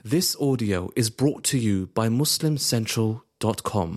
This audio is brought to you by MuslimCentral.com.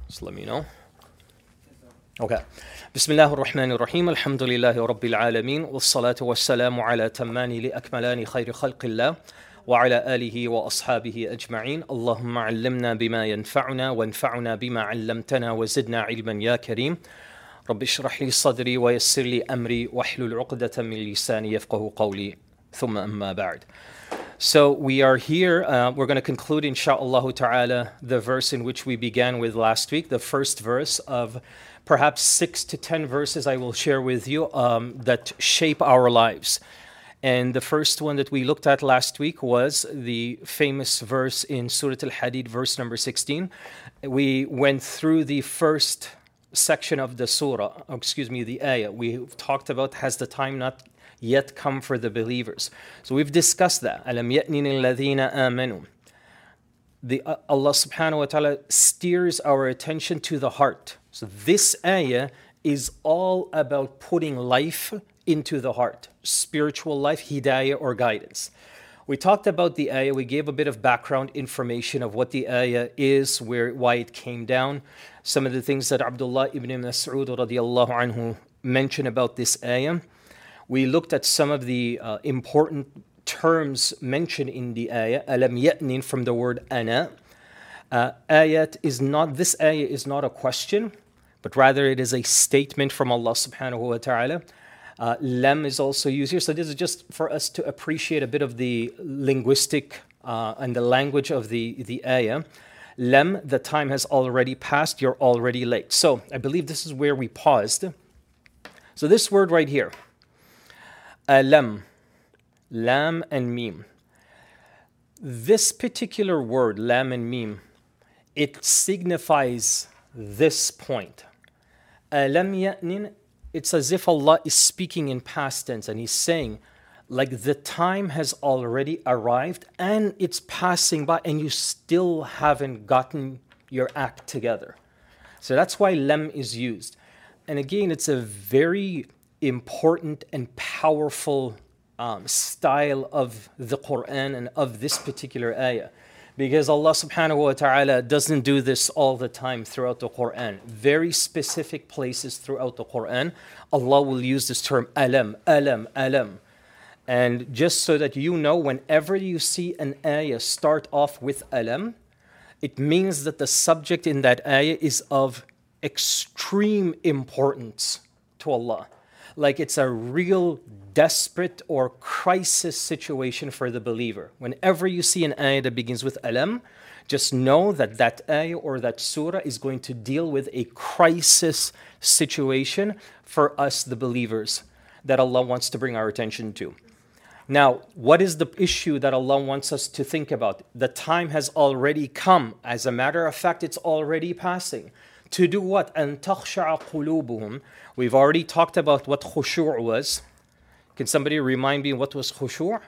Just let me know. Okay. Bismillah ar-Rahman ar-Rahim. Alhamdulillahi Rabbil Alameen. Wassalatu wassalamu ala tammani li akmalani khayri khalqillah. وعلى آله وأصحابه أجمعين اللهم علمنا بما ينفعنا وانفعنا بما علمتنا وزدنا علما يا كريم رب اشرح لي صدري ويسر لي أمري واحلل عقدة من لساني يفقه قولي ثم أما بعد. So we are here, we're going to conclude insha'Allah ta'ala the verse in which we began with last week, the first verse of perhaps 6 to 10 verses I will share with you that shape our lives. And the first one that we looked at last week was the famous verse in Surah Al-Hadid, verse number 16. We went through the first section of the surah, the ayah. We talked about, has the time not yet come for the believers? So we've discussed that. أَلَمْ يَأْنِنِ الَّذِينَ آمَنُوا. Allah subhanahu wa ta'ala steers our attention to the heart. So this ayah is all about putting life into the heart, spiritual life, hidayah or guidance. We talked about the ayah, we gave a bit of background information of what the ayah is, why it came down, some of the things that Abdullah ibn Mas'ud radiallahu anhu mentioned about this ayah. We looked at some of the important terms mentioned in the ayah, alam ya'nin from the word ana. This ayah is not a question, but rather it is a statement from Allah subhanahu wa ta'ala. Lam is also used here. So this is just for us to appreciate a bit of the linguistic and the language of the ayah. Lam, the time has already passed, you're already late. So I believe this is where we paused. So this word right here, alam, lam and mim. This particular word, lam and mim, it signifies this point. Alam ya'nin, it's as if Allah is speaking in past tense and He's saying, like the time has already arrived and it's passing by and you still haven't gotten your act together. So that's why lam is used. And again, it's a very important and powerful style of the Quran and of this particular ayah. Because Allah subhanahu wa ta'ala doesn't do this all the time throughout the Quran. Very specific places throughout the Quran, Allah will use this term alam, alam, alam. And just so that you know, whenever you see an ayah start off with alam, it means that the subject in that ayah is of extreme importance to Allah. Like it's a real desperate or crisis situation for the believer. Whenever you see an ayah that begins with alam, just know that that ayah or that surah is going to deal with a crisis situation for us, the believers, that Allah wants to bring our attention to. Now, what is the issue that Allah wants us to think about? The time has already come. As a matter of fact, it's already passing. To do what? أَن تَخْشَعَ قُلُوبُهُمْ. We've already talked about what khushu' was. Can somebody remind me what was khushu'?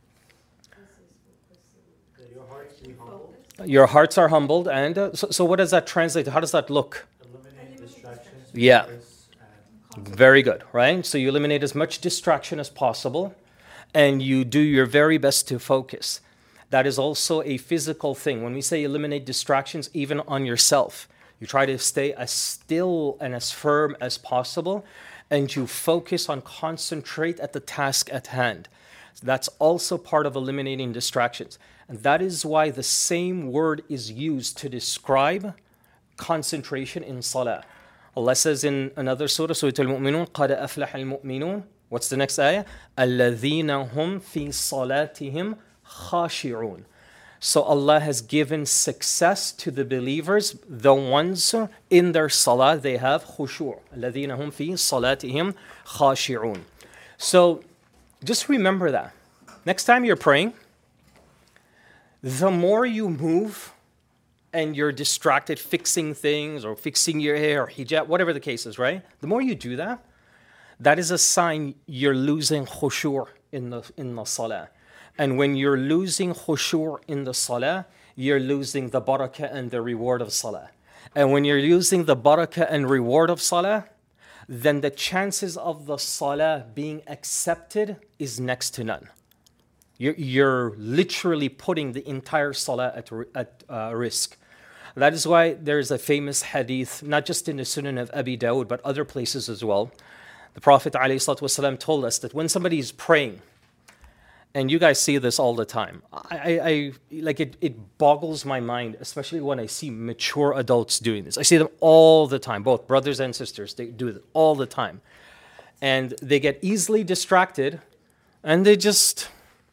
Your hearts are humbled. And so what does that translate? How does that look? Eliminate distractions. Yeah. Very good, right? So you eliminate as much distraction as possible and you do your very best to focus. That is also a physical thing. When we say eliminate distractions, even on yourself, you try to stay as still and as firm as possible, and you focus on concentrate at the task at hand. So that's also part of eliminating distractions. And that is why the same word is used to describe concentration in salah. Allah says in another surah, Surah Al-Mu'minun, قَدْ أَفْلَحَ الْمُؤْمِنُونَ. What's the next ayah? الَّذِينَ هُمْ فِي صَلَاتِهِمْ خَاشِعُونَ. So Allah has given success to the believers, the ones in their salah, they have khushu'. الَّذِينَ هُمْ فِي صَلَاتِهِمْ خَاشِعُونَ. So just remember that. Next time you're praying, the more you move and you're distracted fixing things or fixing your hair or hijab, whatever the case is, right? The more you do that, that is a sign you're losing khushu' in the salah. And when you're losing khushu' in the salah, you're losing the barakah and the reward of salah. And when you're losing the barakah and reward of salah, then the chances of the salah being accepted is next to none. You're literally putting the entire salah at risk. That is why there's a famous hadith, not just in the Sunan of Abi Dawud, but other places as well. The Prophet ﷺ told us that when somebody is praying, and you guys see this all the time, I like it boggles my mind, especially when I see mature adults doing this. I see them all the time, both brothers and sisters, they do it all the time. And they get easily distracted, and they just,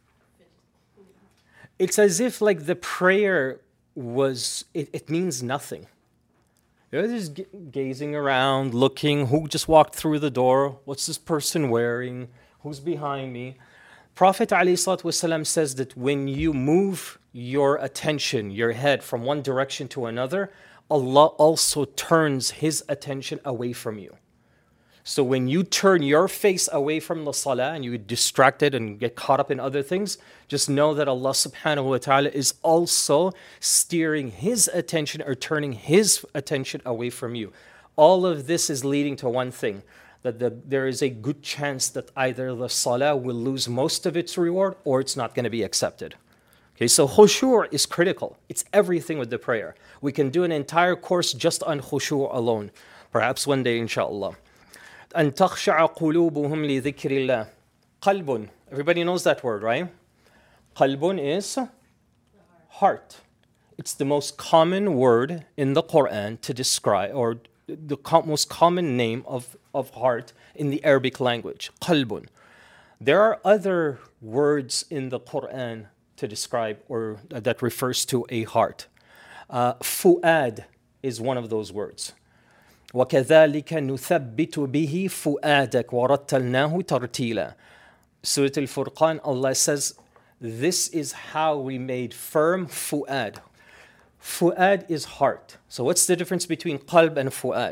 it's as if like the prayer was, it means nothing. They're just gazing around, looking, who just walked through the door, what's this person wearing, who's behind me. Prophet ﷺ says that when you move your attention, your head from one direction to another, Allah also turns His attention away from you. So when you turn your face away from the salah and you get distracted and get caught up in other things, just know that Allah subhanahu wa ta'ala is also steering His attention or turning His attention away from you. All of this is leading to one thing, that there is a good chance that either the salah will lose most of its reward or it's not going to be accepted. Okay, so khushu' is critical. It's everything with the prayer. We can do an entire course just on khushu' alone, perhaps one day, inshallah. أن تخشع قلوبهم لذكر الله. قلب. Everybody knows that word, right? قلب is heart. It's the most common word in the Quran to describe, or the most common name of heart in the Arabic language. قلب. There are other words in the Quran to describe or that refers to a heart. Fu'ad is one of those words. وَكَذَلِكَ نُثَبِّتُ بِهِ فُؤَادَكَ وَرَتَّلْنَاهُ تَرْتِيلًا. Surah Al-Furqan, Allah says, this is how we made firm fu'ad. Fu'ad is heart. So what's the difference between qalb and fu'ad?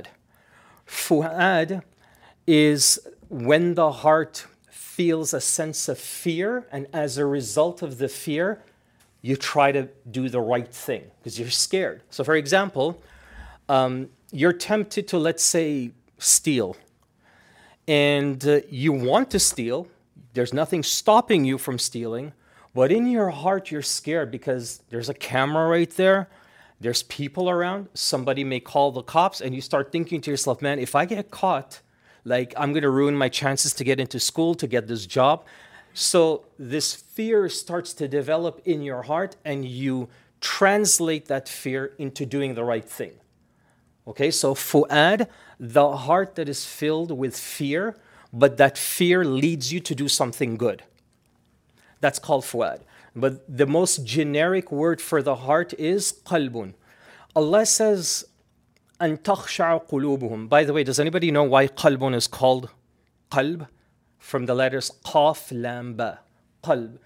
Fu'ad is when the heart feels a sense of fear, and as a result of the fear, you try to do the right thing because you're scared. So for example, you're tempted to, let's say, steal. And you want to steal. There's nothing stopping you from stealing. But in your heart, you're scared because there's a camera right there. There's people around. Somebody may call the cops. And you start thinking to yourself, man, if I get caught, like I'm going to ruin my chances to get into school, to get this job. So this fear starts to develop in your heart. And you translate that fear into doing the right thing. Okay, so fu'ad, the heart that is filled with fear, but that fear leads you to do something good. That's called fu'ad. But the most generic word for the heart is qalbun. Allah says, أَن تَخْشَعَ قُلُوبُهُمْ. By the way, does anybody know why qalbun is called qalb? From the letters qaf, lam, ba. Qalb.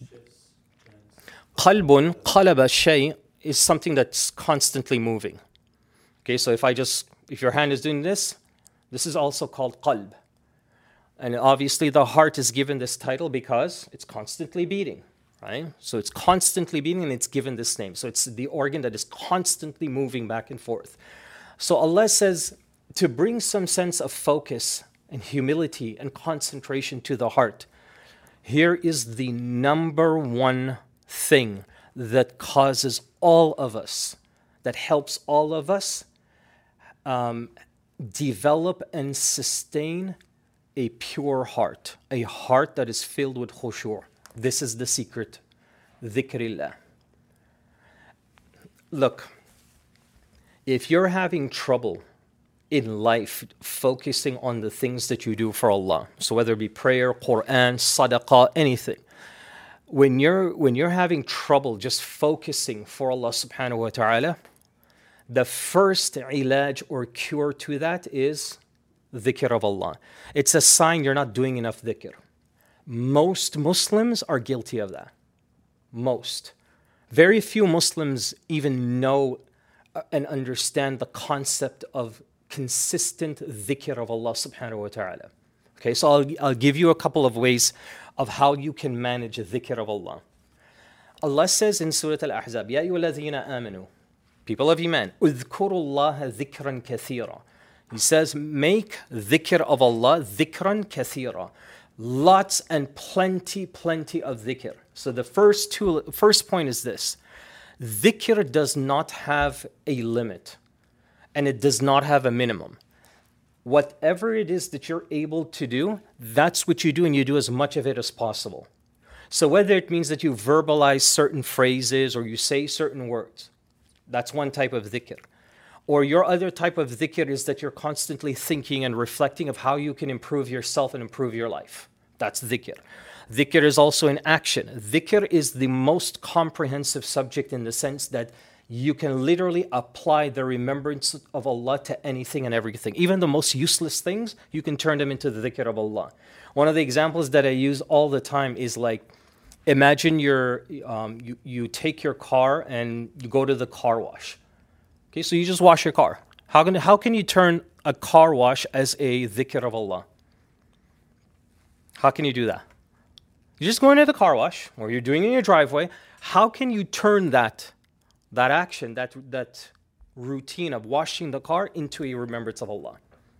Qalbun, qalaba shay, is something that's constantly moving. Okay, so if your hand is doing this, this is also called qalb. And obviously the heart is given this title because it's constantly beating, right? So it's constantly beating and it's given this name. So it's the organ that is constantly moving back and forth. So Allah says to bring some sense of focus and humility and concentration to the heart, here is the number one thing that causes all of us, that helps all of us develop and sustain a pure heart, a heart that is filled with khushu'. This is the secret, dhikrillah. Look, if you're having trouble in life focusing on the things that you do for Allah, so whether it be prayer, Quran, sadaqah, anything, when you're having trouble just focusing for Allah subhanahu wa ta'ala, the first ilaj or cure to that is dhikr of Allah. It's a sign you're not doing enough dhikr. Most Muslims are guilty of that. Most. Very few Muslims even know and understand the concept of consistent dhikr of Allah subhanahu wa ta'ala. Okay, so I'll give you a couple of ways of how you can manage dhikr of Allah. Allah says in Surah Al-Ahzab, Ya ayyuhalladhina amanu, people of Iman, اذكروا الله ذكرا كثيرا. He says, make dhikr of Allah dhikran kathira. Lots and plenty of dhikr. So the first point is this, Dhikr does not have a limit and it does not have a minimum. Whatever it is that you're able to do, that's what you do, and you do as much of it as possible. So whether it means that you verbalize certain phrases or you say certain words, that's one type of dhikr. Or your other type of dhikr is that you're constantly thinking and reflecting of how you can improve yourself and improve your life. That's dhikr. Dhikr is also in action. Dhikr is the most comprehensive subject in the sense that you can literally apply the remembrance of Allah to anything and everything. Even the most useless things, you can turn them into the dhikr of Allah. One of the examples that I use all the time is like, imagine you take your car and you go to the car wash. Okay, so you just wash your car. How can you turn a car wash as a dhikr of Allah? How can you do that? You're just going to the car wash, or you're doing it in your driveway. How can you turn that action, that routine of washing the car into a remembrance of Allah?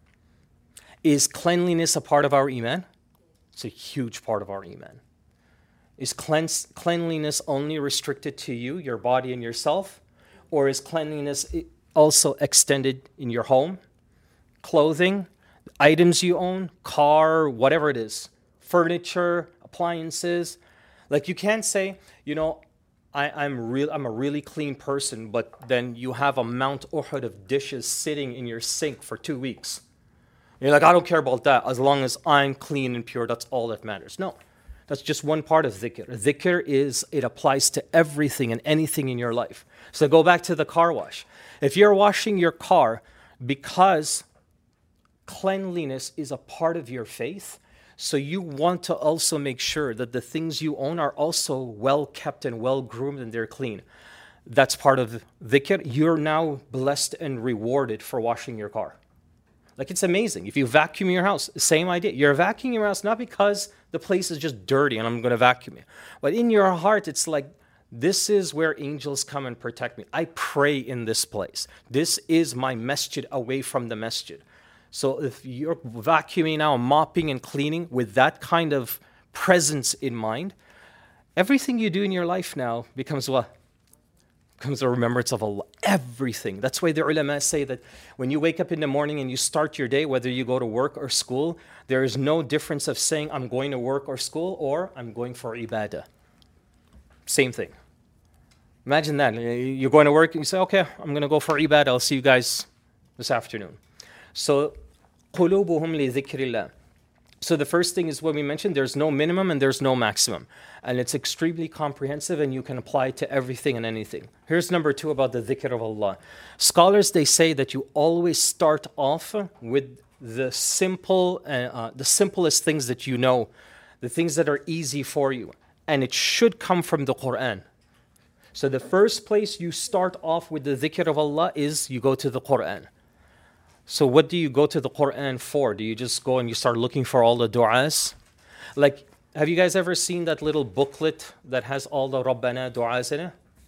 Is cleanliness a part of our iman? It's a huge part of our iman. Is cleanliness only restricted to you, your body and yourself? Or is cleanliness also extended in your home, clothing, items you own, car, whatever it is, furniture, appliances? Like you can't say, I'm a really clean person, but then you have a Mount Uhud of dishes sitting in your sink for 2 weeks. You're like, I don't care about that. As long as I'm clean and pure, that's all that matters. No, that's just one part of dhikr. Dhikr it applies to everything and anything in your life. So go back to the car wash. If you're washing your car because cleanliness is a part of your faith, so you want to also make sure that the things you own are also well kept and well groomed and they're clean. That's part of dhikr. You're now blessed and rewarded for washing your car. Like it's amazing. If you vacuum your house, same idea. You're vacuuming your house not because the place is just dirty and I'm going to vacuum it. But in your heart, it's like, this is where angels come and protect me. I pray in this place. This is my masjid away from the masjid. So if you're vacuuming now, mopping and cleaning with that kind of presence in mind, everything you do in your life now becomes what? Becomes a remembrance of Allah. Everything. That's why the ulama say that when you wake up in the morning and you start your day, whether you go to work or school, there is no difference of saying I'm going to work or school or I'm going for ibadah. Same thing. Imagine that. You're going to work and you say, okay, I'm going to go for ibadah. I'll see you guys this afternoon. So, قُلُوبُهُمْ لِذِكْرِ اللَّهِ. So the first thing is what we mentioned, there's no minimum and there's no maximum. And it's extremely comprehensive and you can apply it to everything and anything. Here's number 2 about the dhikr of Allah. Scholars, they say that you always start off with the simplest things that you know, the things that are easy for you. And it should come from the Quran. So the first place you start off with the dhikr of Allah is you go to the Quran. So what do you go to the Quran for? Do you just go and you start looking for all the du'as? Like, have you guys ever seen that little booklet that has all the Rabbana du'as in it?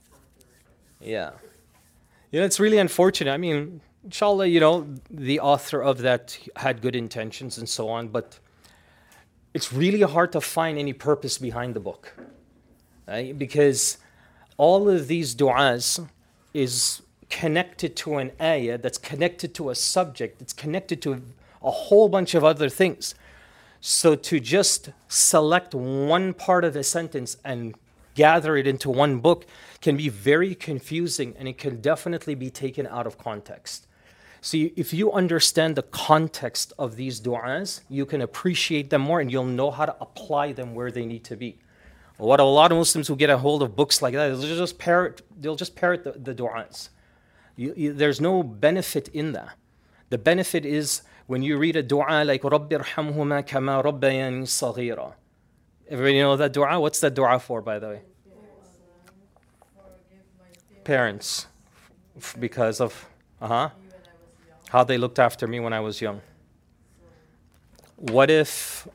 Yeah. It's really unfortunate. I mean, inshallah, the author of that had good intentions and so on, but it's really hard to find any purpose behind the book. Right? Because all of these du'as is connected to an ayah, that's connected to a subject, that's connected to a whole bunch of other things. So to just select one part of a sentence and gather it into one book can be very confusing and it can definitely be taken out of context. So if you understand the context of these du'as, you can appreciate them more and you'll know how to apply them where they need to be. What a lot of Muslims who get a hold of books like that, they'll just parrot the du'as. There's no benefit in that. The benefit is when you read a dua like رَبِّ ارْحَمْهُمَا كَمَا رَبَّيَانِي صَغِيرًا. Everybody know that dua? What's that dua for, by the way? Parents. Because of how they looked after me when I was young. What if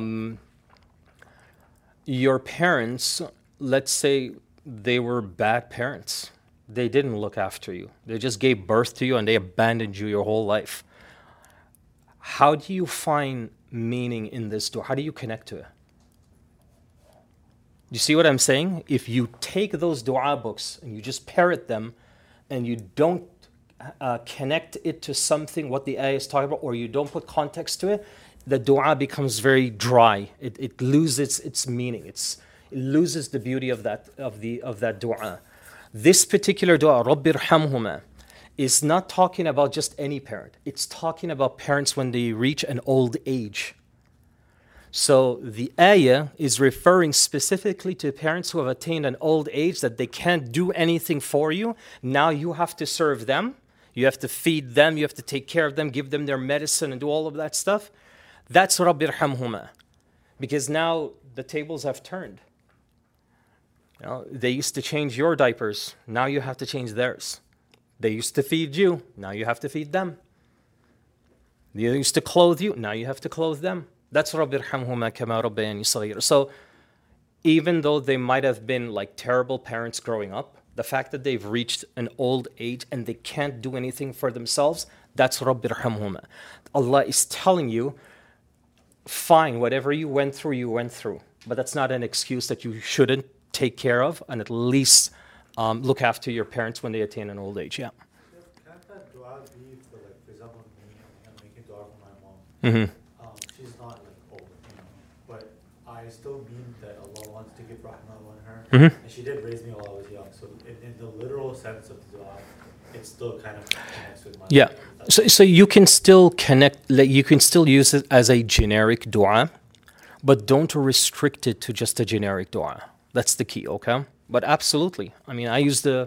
your parents, let's say they were bad parents? They didn't look after you. They just gave birth to you and they abandoned you your whole life. How do you find meaning in this dua? How do you connect to it? You see what I'm saying? If you take those dua books and you just parrot them and you don't connect it to something, what the ayah is talking about, or you don't put context to it, the dua becomes very dry. It loses its meaning. It loses the beauty of that dua. This particular dua, رَبِّ ارْحَمْهُمَا, is not talking about just any parent. It's talking about parents when they reach an old age. So the ayah is referring specifically to parents who have attained an old age that they can't do anything for you. Now you have to serve them. You have to feed them. You have to take care of them, give them their medicine and do all of that stuff. That's رَبِّ ارْحَمْهُمَا. Because now the tables have turned. You know, they used to change your diapers. Now you have to change theirs. They used to feed you. Now you have to feed them. They used to clothe you. Now you have to clothe them. That's رَبِّ ارْحَمْهُمَا كَمَا رَبَّيَانِي صَغِيرًا. So even though they might have been like terrible parents growing up, the fact that they've reached an old age and they can't do anything for themselves, that's رَبِّ ارْحَمْهُمَا. Allah is telling you, fine, whatever you went through. But that's not an excuse that you shouldn't take care of and at least look after your parents when they attain an old age. Yeah. Can't that dua be for, like, for example, me, I'm making dua for my mom. She's not like old, but I still mean that Allah wants to give rahmah on her, and she did raise me while I was young. So in the literal sense of the dua, it still kind of connects with my Yeah. So you can still connect, like, you can still use it as a generic dua, but don't restrict it to just a generic dua. That's the key, okay? But absolutely. I mean, I use the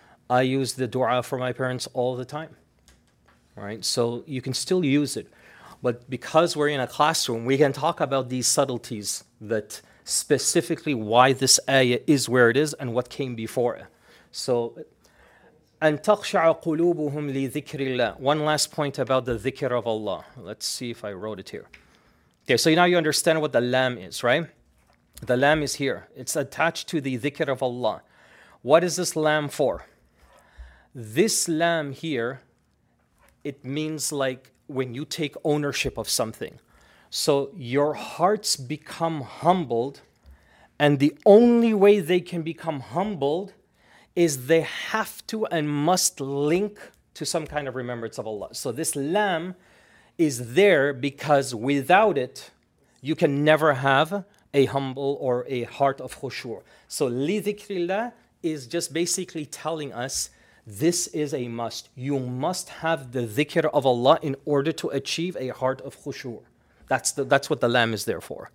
dua for my parents all the time. Right? So you can still use it. But because we're in a classroom, we can talk about these subtleties, that specifically why this ayah is where it is and what came before it. So أَن تَخْشَعَ قُلُوبُهُمْ لِذِكْرِ اللَّهِ. One last point about the dhikr of Allah. Let's see if I wrote it here. Okay, so now you understand what the lam is, right? The lam is here. It's attached to the dhikr of Allah. What is this lam for? This lam here, it means like when you take ownership of something. So your hearts become humbled, and the only way they can become humbled is they have to and must link to some kind of remembrance of Allah. So this lam is there because without it, you can never have a humble or a heart of khushu'. So li dhikrillah is just basically telling us this is a must. You must have the dhikr of Allah in order to achieve a heart of khushu'. That's what the lam is there for.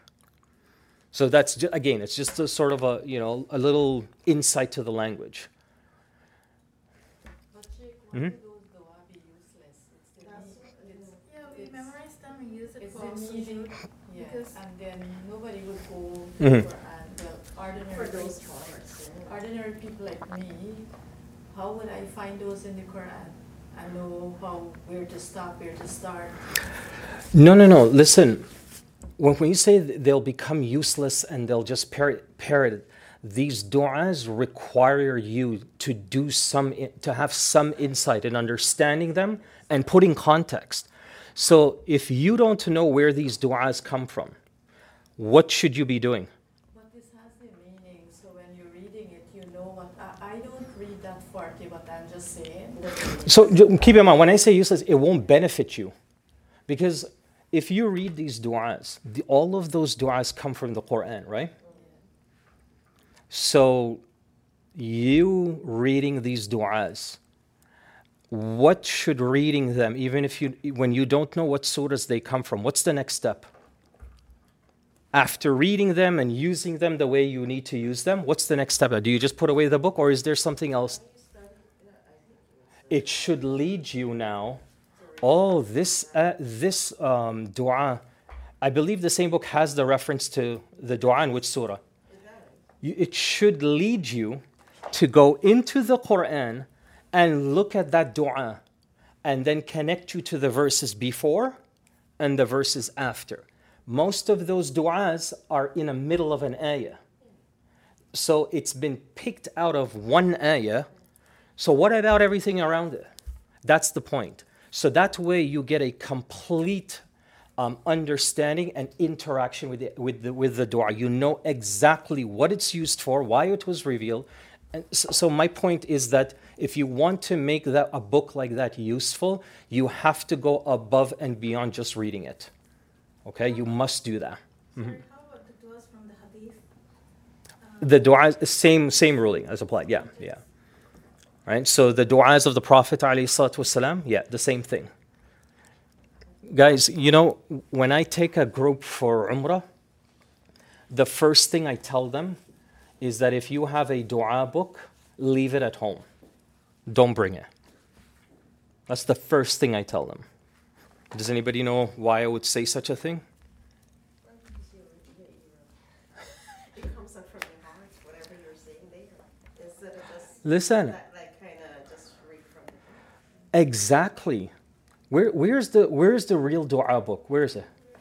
So that's again, it's just a sort of a little insight to the language. But Sheikh, why do those dua be useless? We memorize them and use it It's for the meaning, sujood. yes, Because- and then nobody would go Mhm. ordinary people like me, how would I find those in the Quran? I know where to stop, where to start. No. Listen, when you say they'll become useless and they'll just parrot it, these du'as require you to have some insight in understanding them and putting context. So if you don't know where these du'as come from, what should you be doing? But this has the meaning, so when you're reading it, you know what. I don't read that 40, but I'm just saying. So keep in mind, when I say useless, it won't benefit you. Because if you read these du'as, all of those du'as come from the Quran, right? So you reading these du'as, what should reading them, even when you don't know what surahs they come from, what's the next step? After reading them and using them the way you need to use them, what's the next step? Do you just put away the book, or is there something else? It should lead you now. Oh, this dua, I believe the same book has the reference to the dua in which surah. It should lead you to go into the Quran and look at that dua and then connect you to the verses before and the verses after. Most of those du'as are in the middle of an ayah. So it's been picked out of one ayah. So what about everything around it? That's the point. So that way you get a complete understanding and interaction with the dua. You know exactly what it's used for, why it was revealed. And so my point is that if you want to make that a book like that useful, you have to go above and beyond just reading it. Okay, you must do that. Sorry, how about the du'as from the hadith? The dua, same ruling as applied. Yeah. Right. So the du'as of the Prophet ﷺ, yeah, the same thing. Guys, you know, when I take a group for Umrah, the first thing I tell them is that if you have a dua book, leave it at home. Don't bring it. That's the first thing I tell them. Does anybody know why I would say such a thing? It comes up from your heart, whatever you're saying there. Instead of just Listen. like kind of just read from the book. Exactly. Where's the real dua book? Where is it?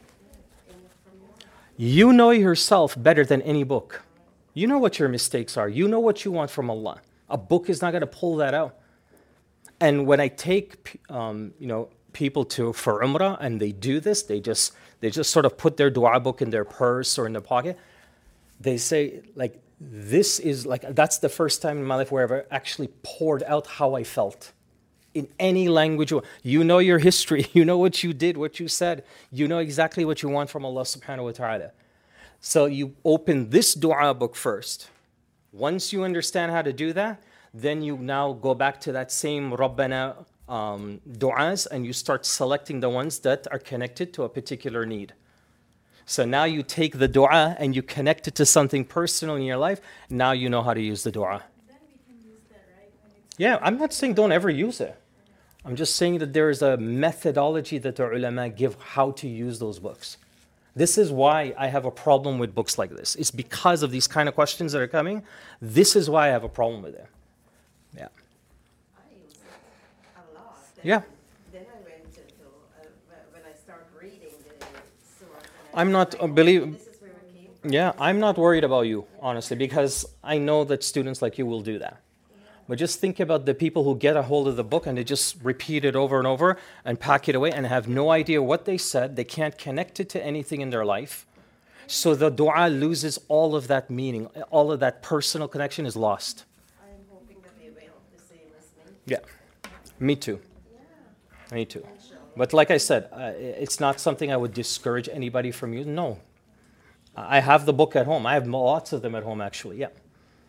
You know yourself better than any book. You know what your mistakes are. You know what you want from Allah. A book is not going to pull that out. And when I take people for Umrah and they do this, they just sort of put their dua book in their purse or in their pocket. They say, like, this is like, that's the first time in my life where I've ever actually poured out how I felt. In any language, you know your history, you know what you did, what you said, you know exactly what you want from Allah subhanahu wa ta'ala. So you open this dua book first. Once you understand how to do that, then you now go back to that same Rabbana du'as and you start selecting the ones that are connected to a particular need. So now you take the dua and you connect it to something personal in your life. Now you know how to use the dua. Then we can use that, right? When it's Yeah, I'm not saying don't ever use it. I'm just saying that there is a methodology that the ulama give how to use those books. This is why I have a problem with books like this. It's because of these kind of questions that are coming. This is why I have a problem with it. Yeah. I use it a lot. Yeah. Then I went into, when I start reading the surah. I'm not, believe, This is where it came from. yeah, I'm not worried about you, honestly, because I know that students like you will do that. But just think about the people who get a hold of the book and they just repeat it over and over and pack it away and have no idea what they said. They can't connect it to anything in their life. So the dua loses all of that meaning. All of that personal connection is lost. I'm hoping that they will, the same as me. Yeah, me too. Me too. But like I said, it's not something I would discourage anybody from using. No. I have the book at home. I have lots of them at home, actually. Yeah.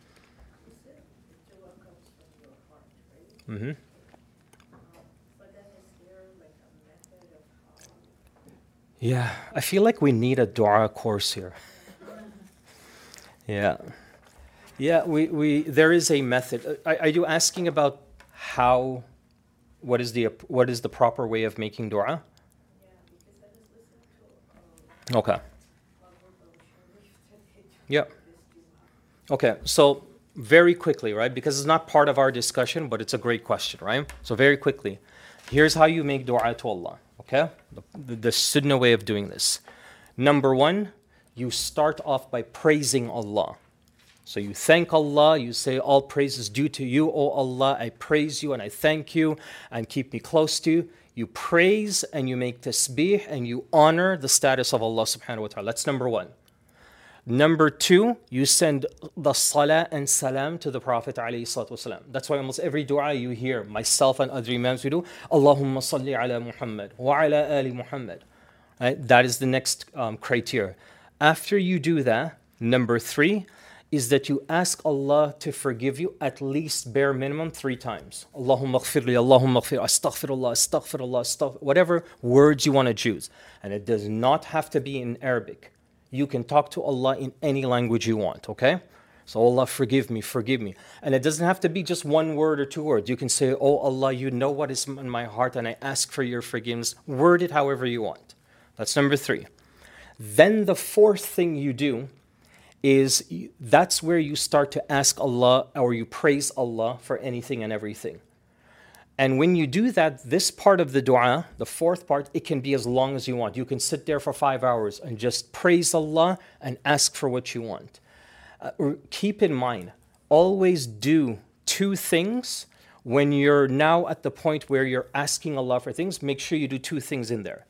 Mm-hmm. Yeah, I feel like we need a dua course here. Yeah. Yeah, there is a method. Are you asking about what is the proper way of making dua? Okay. Yeah. Okay, so very quickly, right? Because it's not part of our discussion, but it's a great question, right? So very quickly, here's how you make dua to Allah, okay? The sunnah way of doing this. Number one, you start off by praising Allah. So you thank Allah, you say, all praise is due to you, O Allah, I praise you and I thank you and keep me close to you. You praise and you make tasbih and you honor the status of Allah subhanahu wa ta'ala. That's number one. Number two, you send the salah and salam to the Prophet alayhi salatu wasalam. That's why almost every dua you hear, myself and other imams we do, Allahumma salli ala Muhammad wa ala ali Muhammad. Right? That is the next criteria. After you do that, number three is that you ask Allah to forgive you at least bare minimum 3 times. Allahumma ghfirli, Allahumma ghfir, astaghfirullah, astaghfirullah, astaghfir, whatever words you want to choose. And it does not have to be in Arabic. You can talk to Allah in any language you want, okay? So Allah, forgive me, forgive me. And it doesn't have to be just 1 word or 2 words. You can say, oh Allah, you know what is in my heart and I ask for your forgiveness. Word it however you want. That's number 3. Then the 4th thing you do is that's where you start to ask Allah or you praise Allah for anything and everything. And when you do that, this part of the dua, the 4th part, it can be as long as you want. You can sit there for 5 hours and just praise Allah and ask for what you want. Keep in mind, always do 2 things when you're now at the point where you're asking Allah for things. Make sure you do 2 things in there.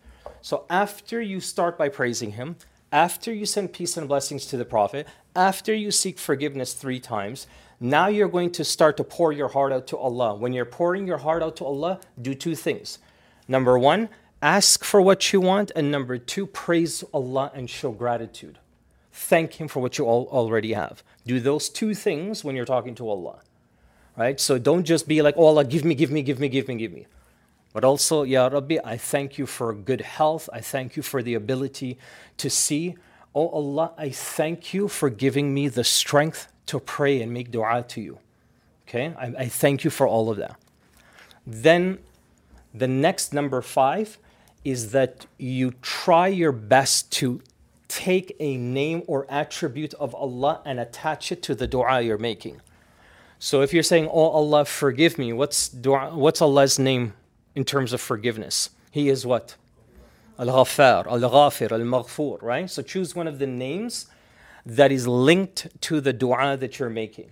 So after you start by praising him, after you send peace and blessings to the Prophet, after you seek forgiveness 3 times, now you're going to start to pour your heart out to Allah. When you're pouring your heart out to Allah, do 2 things. Number 1, ask for what you want. And number 2, praise Allah and show gratitude. Thank him for what you already have. Do those 2 things when you're talking to Allah. Right? So don't just be like, oh Allah, give me, give me, give me, give me, give me. But also, Ya Rabbi, I thank you for good health. I thank you for the ability to see. Oh Allah, I thank you for giving me the strength to pray and make dua to you. Okay? I thank you for all of that. Then the next number 5 is that you try your best to take a name or attribute of Allah and attach it to the dua you're making. So if you're saying, oh Allah, forgive me, what's Allah's name in terms of forgiveness? He is what? Al-Ghaffar, Al-Ghafir, Al-Maghfur, right? So choose one of the names that is linked to the dua that you're making.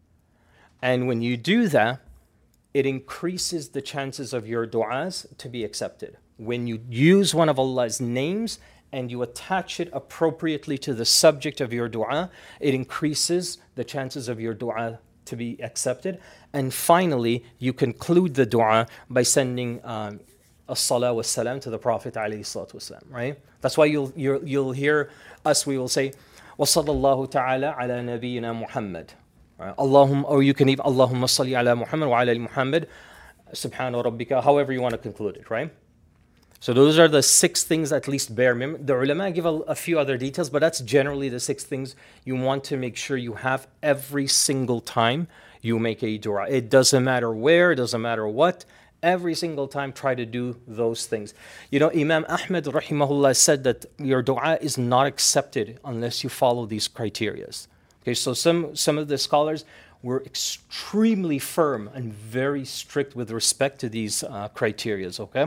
And when you do that, it increases the chances of your du'as to be accepted. When you use one of Allah's names and you attach it appropriately to the subject of your dua, it increases the chances of your dua to be accepted. And finally, you conclude the dua by sending as-salah wa salam to the Prophet ﷺ, right? That's why you'll hear us, we will say, wa sallallahu ta'ala ala nabiyyina Muhammad. Right? Allahumma, or you can even Allahumma salli ala Muhammad wa ala ali Muhammad, subhana rabbika, however you want to conclude it, right? So those are the 6 things at least bare minimum. The ulama give a few other details, but that's generally the 6 things you want to make sure you have every single time you make a dua. It doesn't matter where, it doesn't matter what. Every single time, try to do those things. You know, Imam Ahmed rahimahullah said that your dua is not accepted unless you follow these criteria. Okay, so some of the scholars were extremely firm and very strict with respect to these criteria, okay?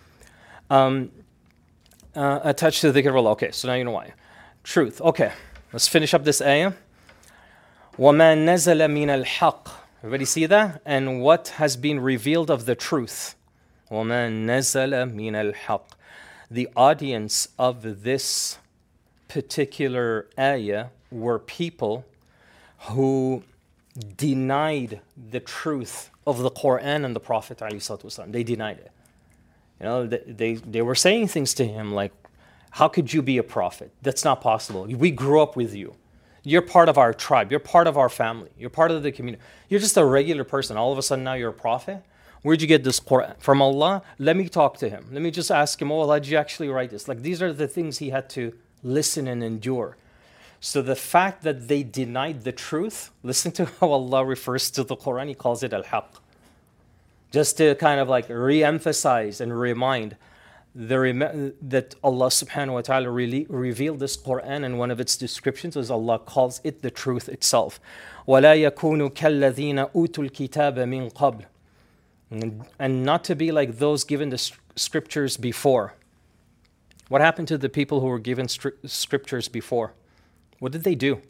Attached to the dhikr of Allah. Okay, so now you know why. Truth. Okay, let's finish up this ayah. وَمَا نَزَلَ مِنَ الْحَقِّ. Everybody see that? And what has been revealed of the truth. وَمَا نَزَلَ مِنَ الْحَقِّ. The audience of this particular ayah were people who denied the truth of the Quran and the Prophet ﷺ. They denied it. You know, they were saying things to him like, how could you be a prophet? That's not possible. We grew up with you. You're part of our tribe. You're part of our family. You're part of the community. You're just a regular person. All of a sudden now you're a prophet? Where'd you get this Quran? From Allah? Let me talk to him. Let me just ask him, oh Allah, did you actually write this? Like these are the things he had to listen and endure. So the fact that they denied the truth, listen to how Allah refers to the Quran. He calls it al-haq. Just to kind of like re-emphasize and remind that Allah subhanahu wa ta'ala really revealed this Quran, and one of its descriptions is Allah calls it the truth itself. وَلَا يَكُونُ كَالَّذِينَ أُوتُوا الْكِتَابَ مِنْ قَبْلِ. And not to be like those given the scriptures before. What happened to the people who were given scriptures before? What did they do?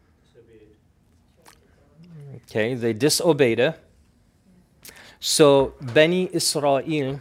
Okay, they disobeyed it. So Bani Israel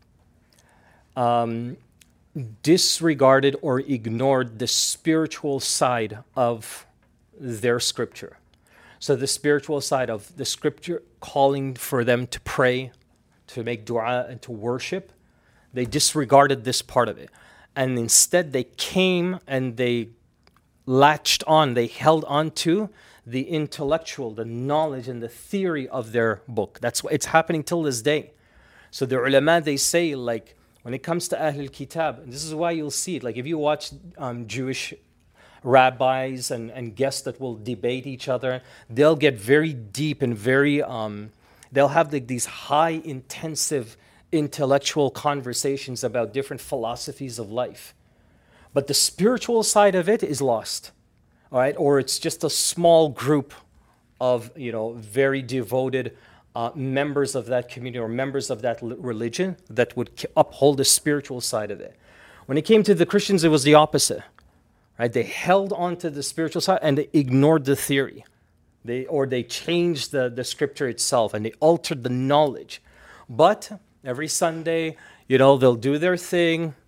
disregarded or ignored the spiritual side of their scripture. So the spiritual side of the scripture calling for them to pray, to make dua and to worship, they disregarded this part of it. And instead they came and they latched on, they held on to the intellectual, the knowledge and the theory of their book. That's what it's happening till this day. So the ulama, they say, like, when it comes to Ahlul Kitab, and this is why you'll see it, like if you watch Jewish rabbis and guests that will debate each other, they'll get very deep and very, they'll have these high intensive intellectual conversations about different philosophies of life. But the spiritual side of it is lost. All right, or it's just a small group of, very devoted members of that community or members of that religion that would uphold the spiritual side of it. When it came to the Christians, it was the opposite. Right? They held on to the spiritual side and they ignored the theory. They changed the scripture itself and they altered the knowledge. But every Sunday, they'll do their thing.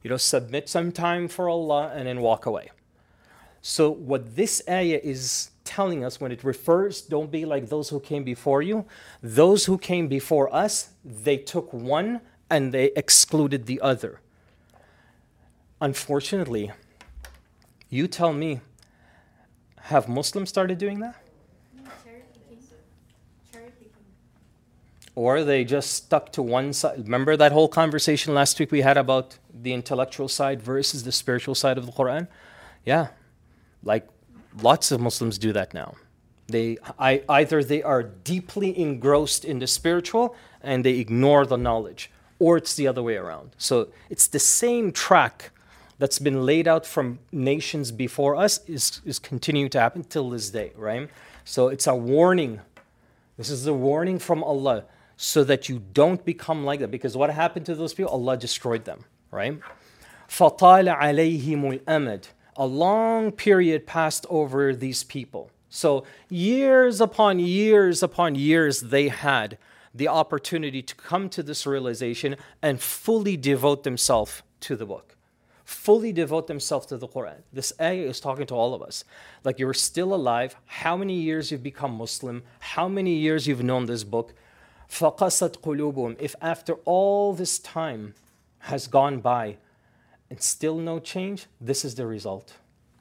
submit some time for Allah and then walk away. So what this ayah is telling us when it refers, don't be like those who came before you. Those who came before us, they took one and they excluded the other. Unfortunately, you tell me, have Muslims started doing that? Cherry picking. Cherry picking. Or they just stuck to one side. Remember that whole conversation last week we had about the intellectual side versus the spiritual side of the Quran? Yeah, like lots of Muslims do that now. Either they are deeply engrossed in the spiritual and they ignore the knowledge, or it's the other way around. So it's the same track that's been laid out from nations before us is continuing to happen till this day, right? So it's a warning. This is a warning from Allah so that you don't become like that. Because what happened to those people? Allah destroyed them, right? فَطَالَ عَلَيْهِمُ الْأَمَدُ. A long period passed over these people. So years upon years upon years they had the opportunity to come to this realization and fully devote themselves to the book. Fully devote themselves to the Quran. This ayah is talking to all of us. Like, you're still alive, how many years you've become Muslim, how many years you've known this book. فَقَسَتْ قُلُوبُهُمْ. If after all this time has gone by and still no change, this is the result.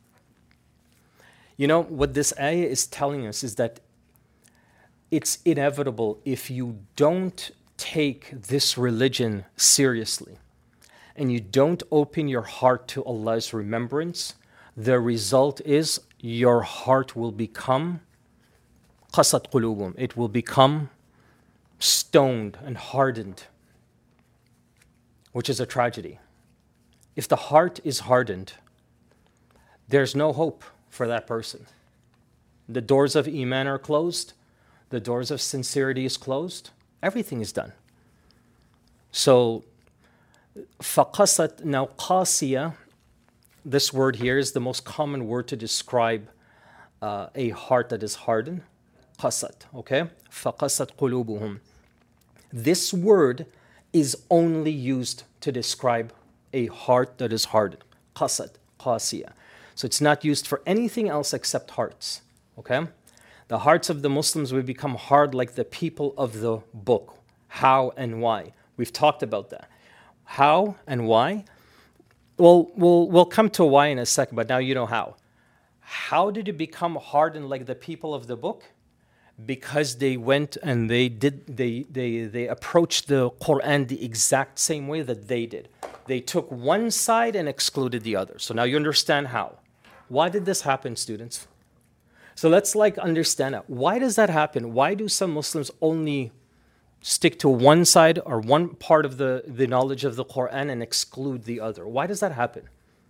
You know, what this ayah is telling us is that it's inevitable if you don't take this religion seriously and you don't open your heart to Allah's remembrance, the result is your heart will become qasat qulubum. It will become stoned and hardened, which is a tragedy. If the heart is hardened, there's no hope for that person. The doors of Iman are closed. The doors of sincerity is closed. Everything is done. So, فَقَسَتْ. Now, qasiya, this word here is the most common word to describe a heart that is hardened. Qasat, okay? فَقَسَتْ قُلُوبُهُمْ. This word is only used to describe a heart that is hardened. Qasat, qasiya. So it's not used for anything else except hearts, okay? The hearts of the Muslims will become hard like the people of the book. How and why? We've talked about that. How and why? Well, we'll come to why in a second, but now you know how. How did it become hardened like the people of the book? Because they went and they approached the Quran the exact same way that they did. They took one side and excluded the other. So now you understand how. Why did this happen, students? So let's understand that. Why does that happen? Why do some Muslims only stick to one side or one part of the knowledge of the Quran and exclude the other? Why does that happen?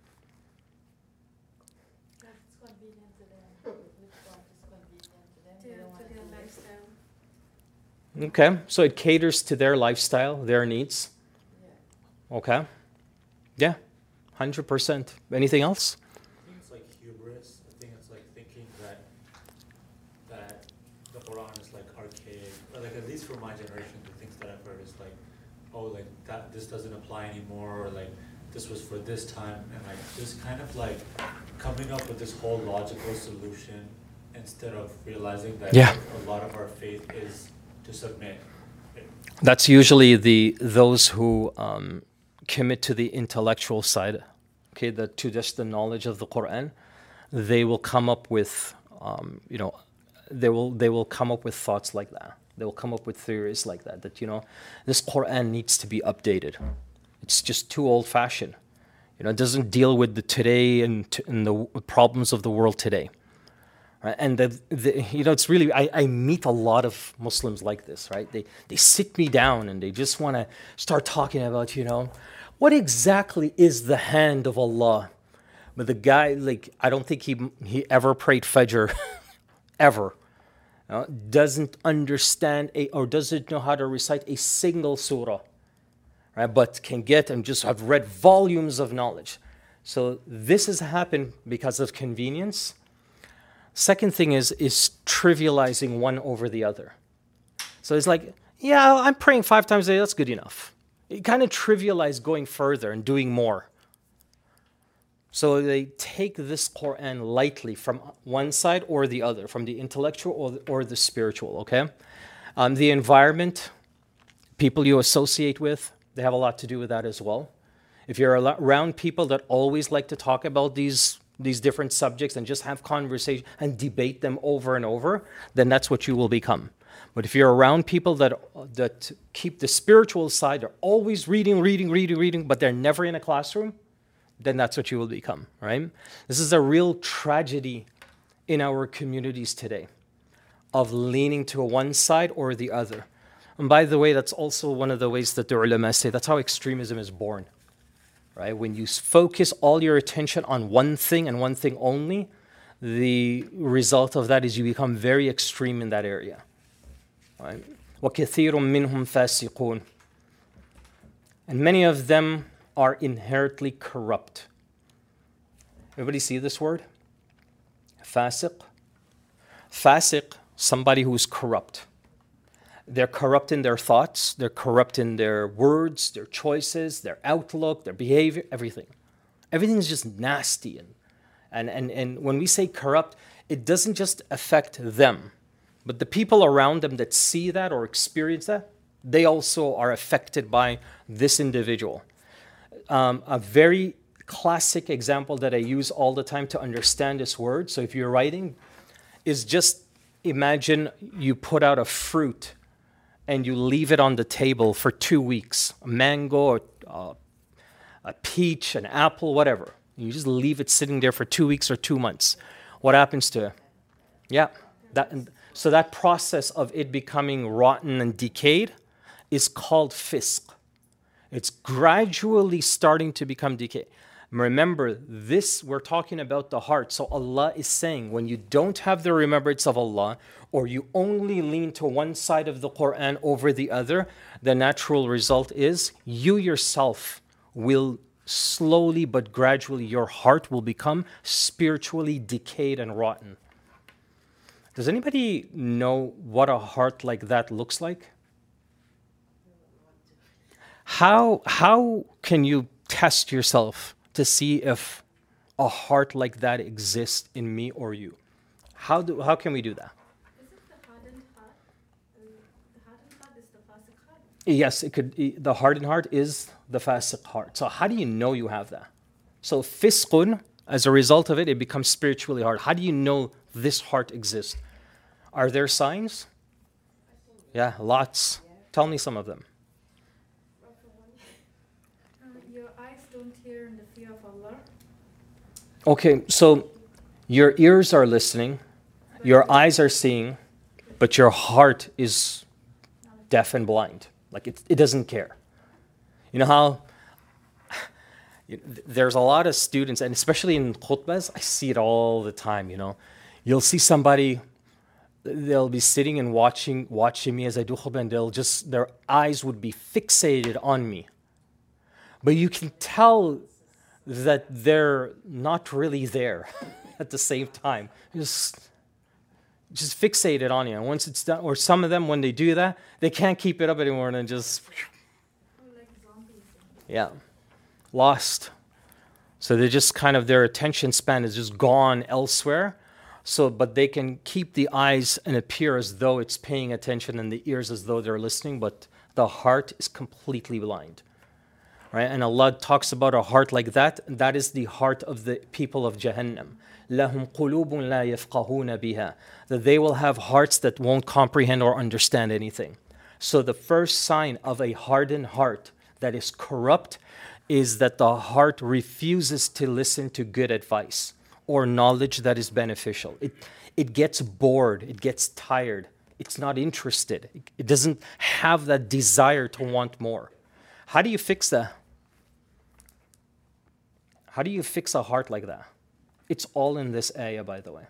Because it's convenient to them. Which part is convenient to them? They don't want To to their do it. lifestyle. Okay, so it caters to their lifestyle, their needs. Yeah. Okay. Yeah, 100%. Anything else? I think it's like hubris. I think it's like thinking that the Quran is like archaic. Or like, at least for my generation, the things that I've heard is like, oh, like that this doesn't apply anymore, or like this was for this time, and like just kind of like coming up with this whole logical solution instead of realizing that Yeah. a lot of our faith is to submit. That's usually those who commit to the intellectual side, okay, to just the knowledge of the Quran. They will come up with, they will come up with thoughts like that. They will come up with theories like that. That this Quran needs to be updated. It's just too old-fashioned. It doesn't deal with the today and the problems of the world today. Right? And it's really, I meet a lot of Muslims like this, right? They sit me down and they just want to start talking about, what exactly is the hand of Allah? But the guy, I don't think he ever prayed Fajr, ever. Doesn't understand or doesn't know how to recite a single surah, right? But can get and just have read volumes of knowledge. So this has happened because of convenience. Second thing is trivializing one over the other. So it's like, yeah, I'm praying 5 times a day, that's good enough. It kind of trivialized going further and doing more, So they take this Quran lightly from one side or the other, from the intellectual or the spiritual, okay? The environment, people you associate with, they have a lot to do with that as well. If you're around people that always like to talk about these different subjects and just have conversation and debate them over and over, then that's what you will become. But if you're around people that keep the spiritual side, they're always reading, but they're never in a classroom, then that's what you will become, right? This is a real tragedy in our communities today of leaning to one side or the other. And by the way, that's also one of the ways that the ulama say that's how extremism is born, right? When you focus all your attention on one thing and one thing only, the result of that is you become very extreme in that area, right? وَكَثِيرٌ مِّنْهُمْ فَاسِقُونَ. And many of them are inherently corrupt. Everybody see this word? Fasiq. Fasiq, somebody who is corrupt. They're corrupt in their thoughts, they're corrupt in their words, their choices, their outlook, their behavior, everything. Everything is just nasty. And when we say corrupt, it doesn't just affect them, but the people around them that see that or experience that, they also are affected by this individual. A very classic example that I use all the time to understand this word, so if you're writing, is just imagine you put out a fruit and you leave it on the table for 2 weeks, a mango, a peach, an apple, whatever. You just leave it sitting there for 2 weeks or 2 months. What happens to it? Yeah. So that process of it becoming rotten and decayed is called fisq. It's gradually starting to become decay. Remember, this, we're talking about the heart. So Allah is saying, when you don't have the remembrance of Allah, or you only lean to one side of the Quran over the other, the natural result is you yourself will slowly but gradually, your heart will become spiritually decayed and rotten. Does anybody know what a heart like that looks like? How can you test yourself to see if a heart like that exists in me or you? How can we do that? Is it the hardened heart? The hardened heart is the fasiq heart. Yes, it could. The hardened heart is the fasiq heart. So how do you know you have that? So fisqun, as a result of it, it becomes spiritually hard. How do you know this heart exists? Are there signs? Yeah, lots. Tell me some of them. Your eyes don't hear in the fear of Allah. Okay, so your ears are listening, your eyes are seeing, but your heart is deaf and blind. Like it doesn't care. You know how there's a lot of students, and especially in khutbahs, I see it all the time, you know. You'll see somebody, they'll be sitting and watching me as I do khutbah, and their eyes would be fixated on me. But you can tell that they're not really there at the same time. Just fixated on you. And once it's done, or some of them, when they do that, they can't keep it up anymore and then just, Like zombies. yeah, lost. So they just kind of, their attention span is just gone elsewhere. So, but they can keep the eyes and appear as though it's paying attention and the ears as though they're listening, but the heart is completely blind. Right? And Allah talks about a heart like that. That is the heart of the people of Jahannam. لَهُمْ قُلُوبٌ لَا يَفْقَهُونَ بِهَا. That they will have hearts that won't comprehend or understand anything. So the first sign of a hardened heart that is corrupt is that the heart refuses to listen to good advice or knowledge that is beneficial. It gets bored, it gets tired, it's not interested. It doesn't have that desire to want more. How do you fix that? How do you fix a heart like that? It's all in this ayah, by the way.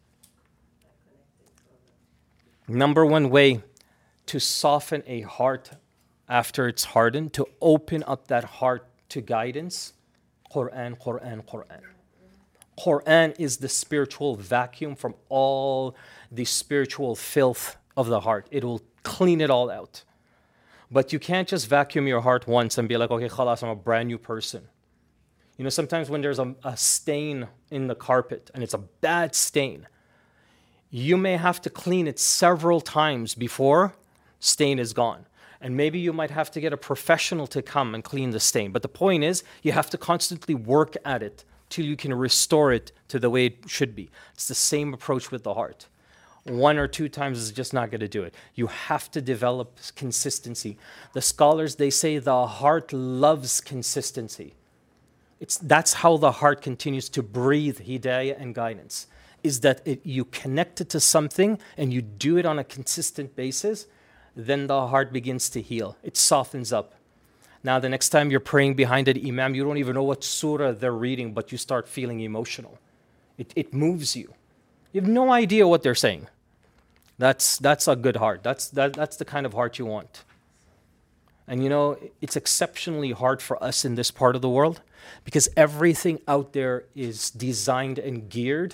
Number one way to soften a heart after it's hardened, to open up that heart to guidance, Quran, Quran, Quran. Quran is the spiritual vacuum from all the spiritual filth of the heart. It will clean it all out. But you can't just vacuum your heart once and be like, okay, khalas, I'm a brand new person. You know, sometimes when there's a stain in the carpet and it's a bad stain, you may have to clean it several times before stain is gone. And maybe you might have to get a professional to come and clean the stain. But the point is, you have to constantly work at it till you can restore it to the way it should be. It's the same approach with the heart. 1 or 2 times is just not going to do it. You have to develop consistency. The scholars, they say the heart loves consistency. That's how the heart continues to breathe hidayah and guidance, is that you connect it to something and you do it on a consistent basis, then the heart begins to heal. It softens up. Now, the next time you're praying behind an imam, you don't even know what surah they're reading, but you start feeling emotional. It moves you. You have no idea what they're saying. That's a good heart. That's the kind of heart you want. And you know, it's exceptionally hard for us in this part of the world because everything out there is designed and geared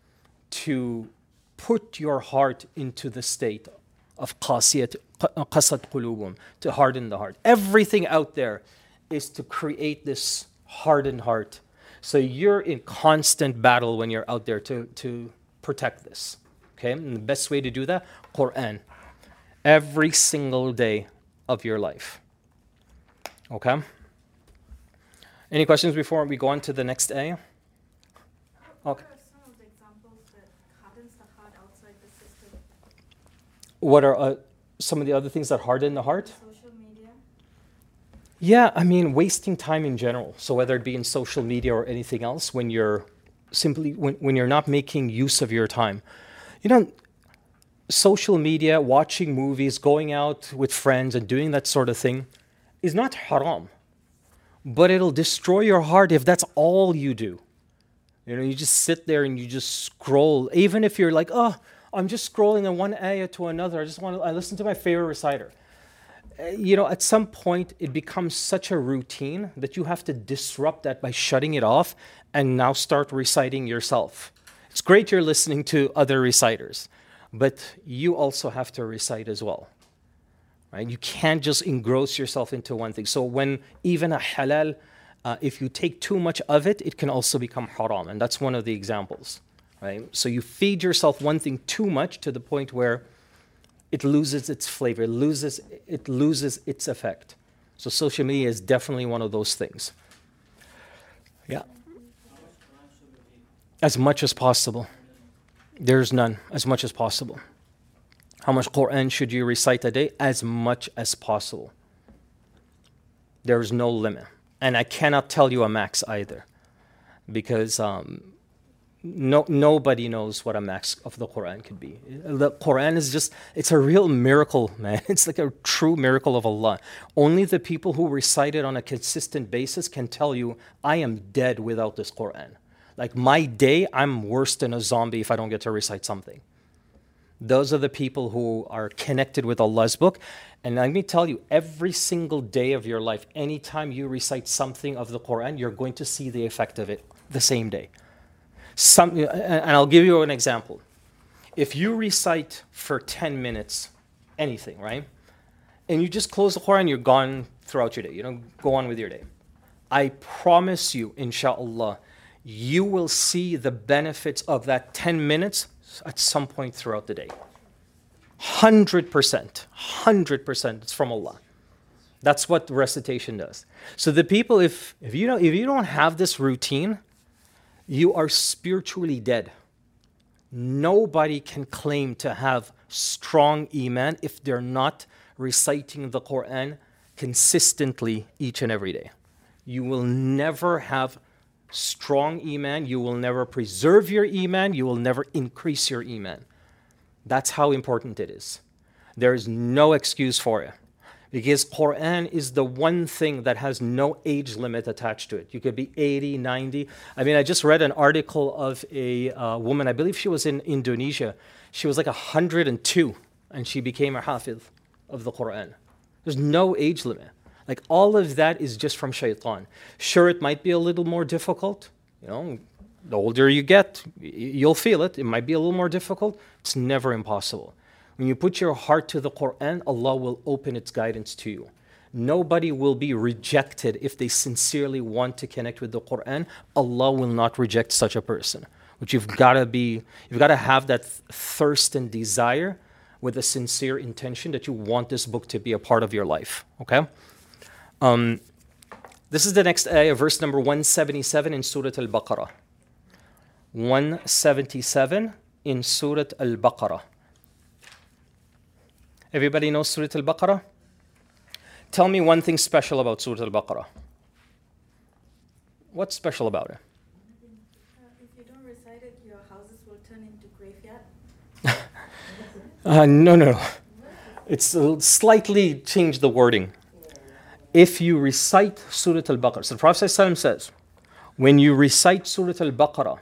to put your heart into the state of qasat qulubum, to harden the heart. Everything out there is to create this hardened heart. So you're in constant battle when you're out there to protect this. Okay, and the best way to do that, Quran. Every single day of your life. Okay? Any questions before we go on to the next ayah? Okay. What are some of the examples that hardens the heart outside the system? What are some of the other things that harden the heart? Social media? Yeah, I mean, wasting time in general. So whether it be in social media or anything else, when you're when you're not making use of your time. You know, social media, watching movies, going out with friends and doing that sort of thing is not haram. But it'll destroy your heart if that's all you do. You know, you just sit there and you just scroll. Even if you're like, oh, I'm just scrolling on one ayah to another. I listen to my favorite reciter. You know, at some point it becomes such a routine that you have to disrupt that by shutting it off and now start reciting yourself. It's great you're listening to other reciters, but you also have to recite as well. Right? You can't just engross yourself into one thing. So when even a halal, if you take too much of it, it can also become haram. And that's one of the examples. Right? So you feed yourself one thing too much to the point where it loses its flavor, it loses its effect. So social media is definitely one of those things. Yeah. As much as possible. There's none. As much as possible. How much Quran should you recite a day? As much as possible. There's no limit. And I cannot tell you a max either. Because nobody knows what a max of the Quran could be. The Quran is just, it's a real miracle, man. It's like a true miracle of Allah. Only the people who recite it on a consistent basis can tell you, I am dead without this Quran. Like my day, I'm worse than a zombie if I don't get to recite something. Those are the people who are connected with Allah's book. And let me tell you, every single day of your life, anytime you recite something of the Quran, you're going to see the effect of it the same day. And I'll give you an example. If you recite for 10 minutes anything, right? And you just close the Quran, you're gone throughout your day. You know, go on with your day. I promise you, inshallah, you will see the benefits of that 10 minutes at some point throughout the day. 100%. 100% it's from Allah. That's what recitation does. So the people, if you don't have this routine, you are spiritually dead. Nobody can claim to have strong iman if they're not reciting the Quran consistently each and every day. You will never have strong iman, you will never preserve your iman, you will never increase your iman. That's how important it is. There is no excuse for it. Because Quran is the one thing that has no age limit attached to it. You could be 80, 90. I mean, I just read an article of a woman, I believe she was in Indonesia. She was like 102 and she became a hafiz of the Quran. There's no age limit. Like all of that is just from shaitan. Sure, it might be a little more difficult. You know, the older you get, you'll feel it. It might be a little more difficult. It's never impossible. When you put your heart to the Quran, Allah will open its guidance to you. Nobody will be rejected if they sincerely want to connect with the Quran. Allah will not reject such a person. But you've got to have that thirst and desire with a sincere intention that you want this book to be a part of your life. Okay? This is the next ayah, verse number 177 in Surah Al-Baqarah. 177 in Surah Al-Baqarah. Everybody knows Surah Al-Baqarah? Tell me one thing special about Surah Al-Baqarah. What's special about it? If you don't recite it, your houses will turn into graveyard. No. It's slightly changed the wording. If you recite Surah Al-Baqarah, so the Prophet ﷺ says, when you recite Surah Al-Baqarah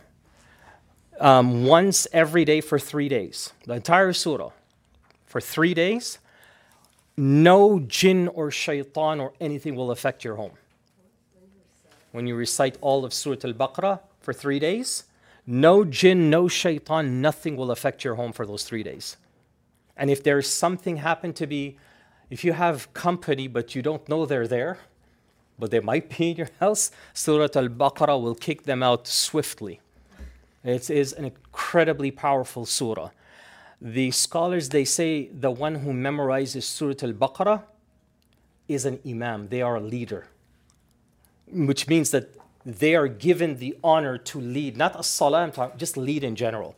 once every day for 3 days, the entire surah, for 3 days, no jinn or shaitan or anything will affect your home. When you recite all of Surah Al-Baqarah for 3 days, no jinn, no shaitan, nothing will affect your home for those 3 days. And if there's something happen to be, if you have company but you don't know they're there, but they might be in your house, Surah Al-Baqarah will kick them out swiftly. It is an incredibly powerful surah. The scholars, they say the one who memorizes Surah Al-Baqarah is an imam. They are a leader, which means that they are given the honor to lead, not a salah, I'm talking, just lead in general.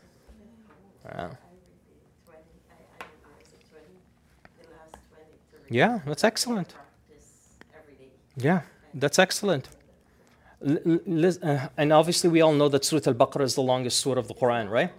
Yeah, that's excellent. Yeah, that's excellent. And obviously we all know that Surah Al-Baqarah is the longest surah of the Quran, right?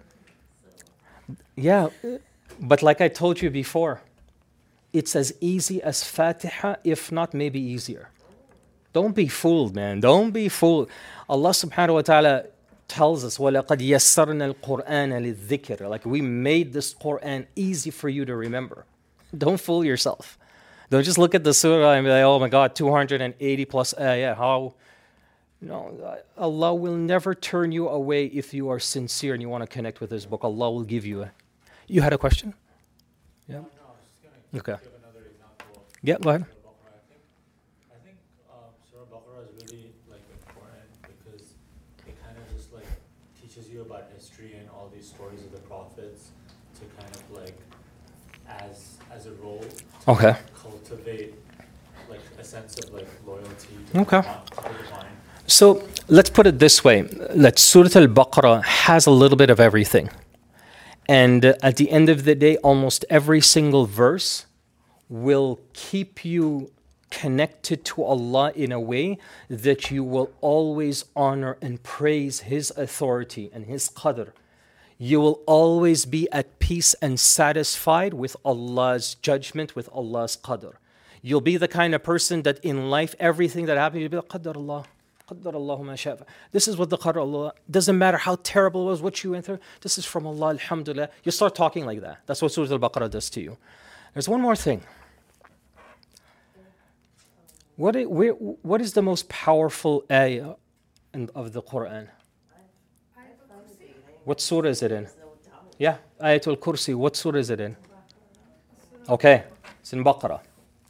Yeah, but like I told you before, it's as easy as Fatiha, if not maybe easier. Don't be fooled, man. Don't be fooled. Allah subhanahu wa ta'ala tells us, وَلَقَدْ يَسَّرْنَا الْقُرْآنَ لِلذِّكْرِ. Like we made this Quran easy for you to remember. Don't fool yourself. Don't just look at the surah and be like, oh my God, 280 plus ayah. How? No, Allah will never turn you away if you are sincere and you want to connect with His book. Allah will give you a... You had a question? Yeah. No, I was just going to give another example. Yeah, go ahead. Surah Baqarah. I think Surah Baqarah is really like important because it kind of just like teaches you about history and all these stories of the prophets to kind of like as a role to cultivate like a sense of like loyalty to the divine. So let's put it this way. Surah Al-Baqarah has a little bit of everything. And at the end of the day, almost every single verse will keep you connected to Allah in a way that you will always honor and praise His authority and His qadr. You will always be at peace and satisfied with Allah's judgment, with Allah's qadr. You'll be the kind of person that in life, everything that happens, you'll be like, qadr Allah. This is what the qadr Allah, doesn't matter how terrible it was, what you went through, this is from Allah, alhamdulillah. You start talking like that. That's what Surah Al-Baqarah does to you. There's one more thing. What is the most powerful ayah of the Quran? What surah is it in? Yeah, Ayatul Kursi. What surah is it in? Okay, it's in Baqarah.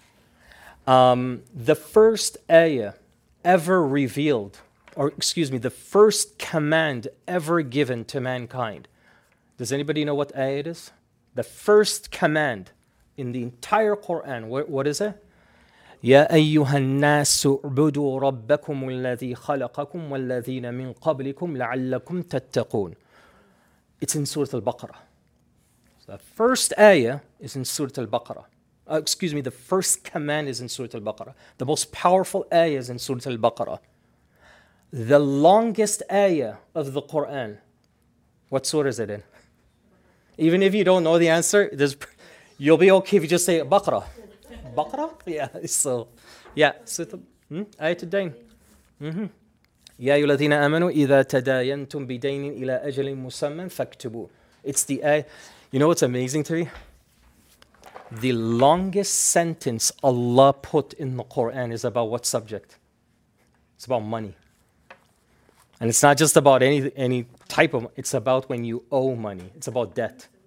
The first ayah ever revealed, the first command ever given to mankind. Does anybody know what ayah it is? The first command in the entire Quran, what is it? يا أيها الناس اعبدوا ربكم الذي خلقكم والذين من قبلكم لعلكم تتقون. It's in Surah Al-Baqarah. So the first ayah is in Surah Al-Baqarah. The first command is in Surah Al-Baqarah. The most powerful ayah is in Surah Al-Baqarah. The longest ayah of the Quran, what surah is it in? Even if you don't know the answer, you'll be okay if you just say Baqarah. Baqarah? Yeah, so, yeah. Ayat al-Dain. يا أيها الذين آمنوا إذا تداينتم بدين إلى أجل مسمى فاكتبوه. It's the ayah. You know what's amazing to me? The longest sentence Allah put in the Quran is about what subject? It's about money. And it's not just about any type of, it's about when you owe money. It's about debt.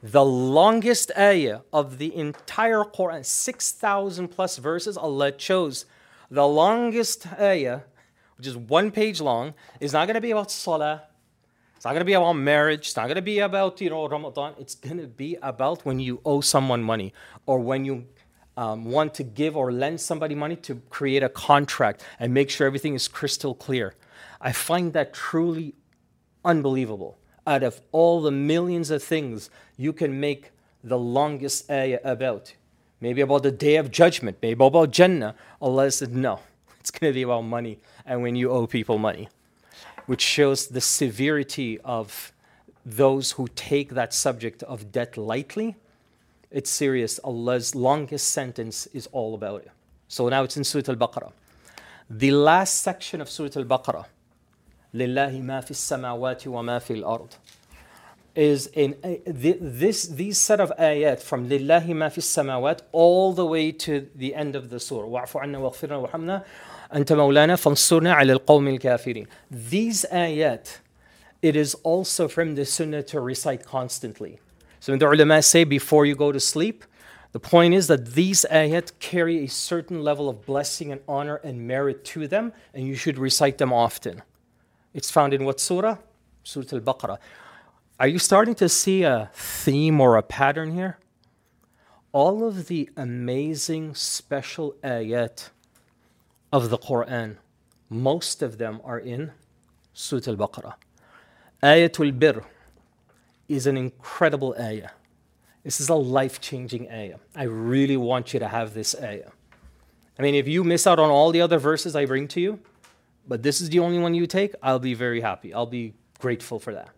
The longest ayah of the entire Quran, 6,000 plus verses, Allah chose the longest ayah, which is 1 page long, is not going to be about salah. It's not going to be about marriage. It's not going to be about, Ramadan. It's going to be about when you owe someone money, or when you want to give or lend somebody money to create a contract and make sure everything is crystal clear. I find that truly unbelievable. Out of all the millions of things you can make the longest ayah about, maybe about the day of judgment, maybe about Jannah, Allah said, no, it's going to be about money and when you owe people money, which shows the severity of those who take that subject of debt lightly. It's serious. Allah's longest sentence is all about it. So now it's in Surah Al-Baqarah. The last section of Surah Al-Baqarah, لِلَّهِ مَا فِي السَّمَاوَاتِ وَمَا فِي الْأَرْضِ, is these set of ayat from لِلَّهِ مَا فِي السَّمَاوَاتِ all the way to the end of the surah. وَاعْفُ عَنَّا وَاغْفِرْنَا وَارْحَمْنَا أَنْتَ مَوْلَانَا فَانصُرْنَا عَلَى الْقَوْمِ الْكَافِرِينَ. These ayat, it is also from the sunnah to recite constantly. So when the ulama say before you go to sleep, the point is that these ayat carry a certain level of blessing and honor and merit to them, and you should recite them often. It's found in what surah? Surah Al-Baqarah. Are you starting to see a theme or a pattern here? All of the amazing special ayat of the Quran, most of them are in Surah Al-Baqarah. Ayatul Bir is an incredible ayah. This is a life-changing ayah. I really want you to have this ayah. I mean, if you miss out on all the other verses I bring to you, but this is the only one you take, I'll be very happy. I'll be grateful for that.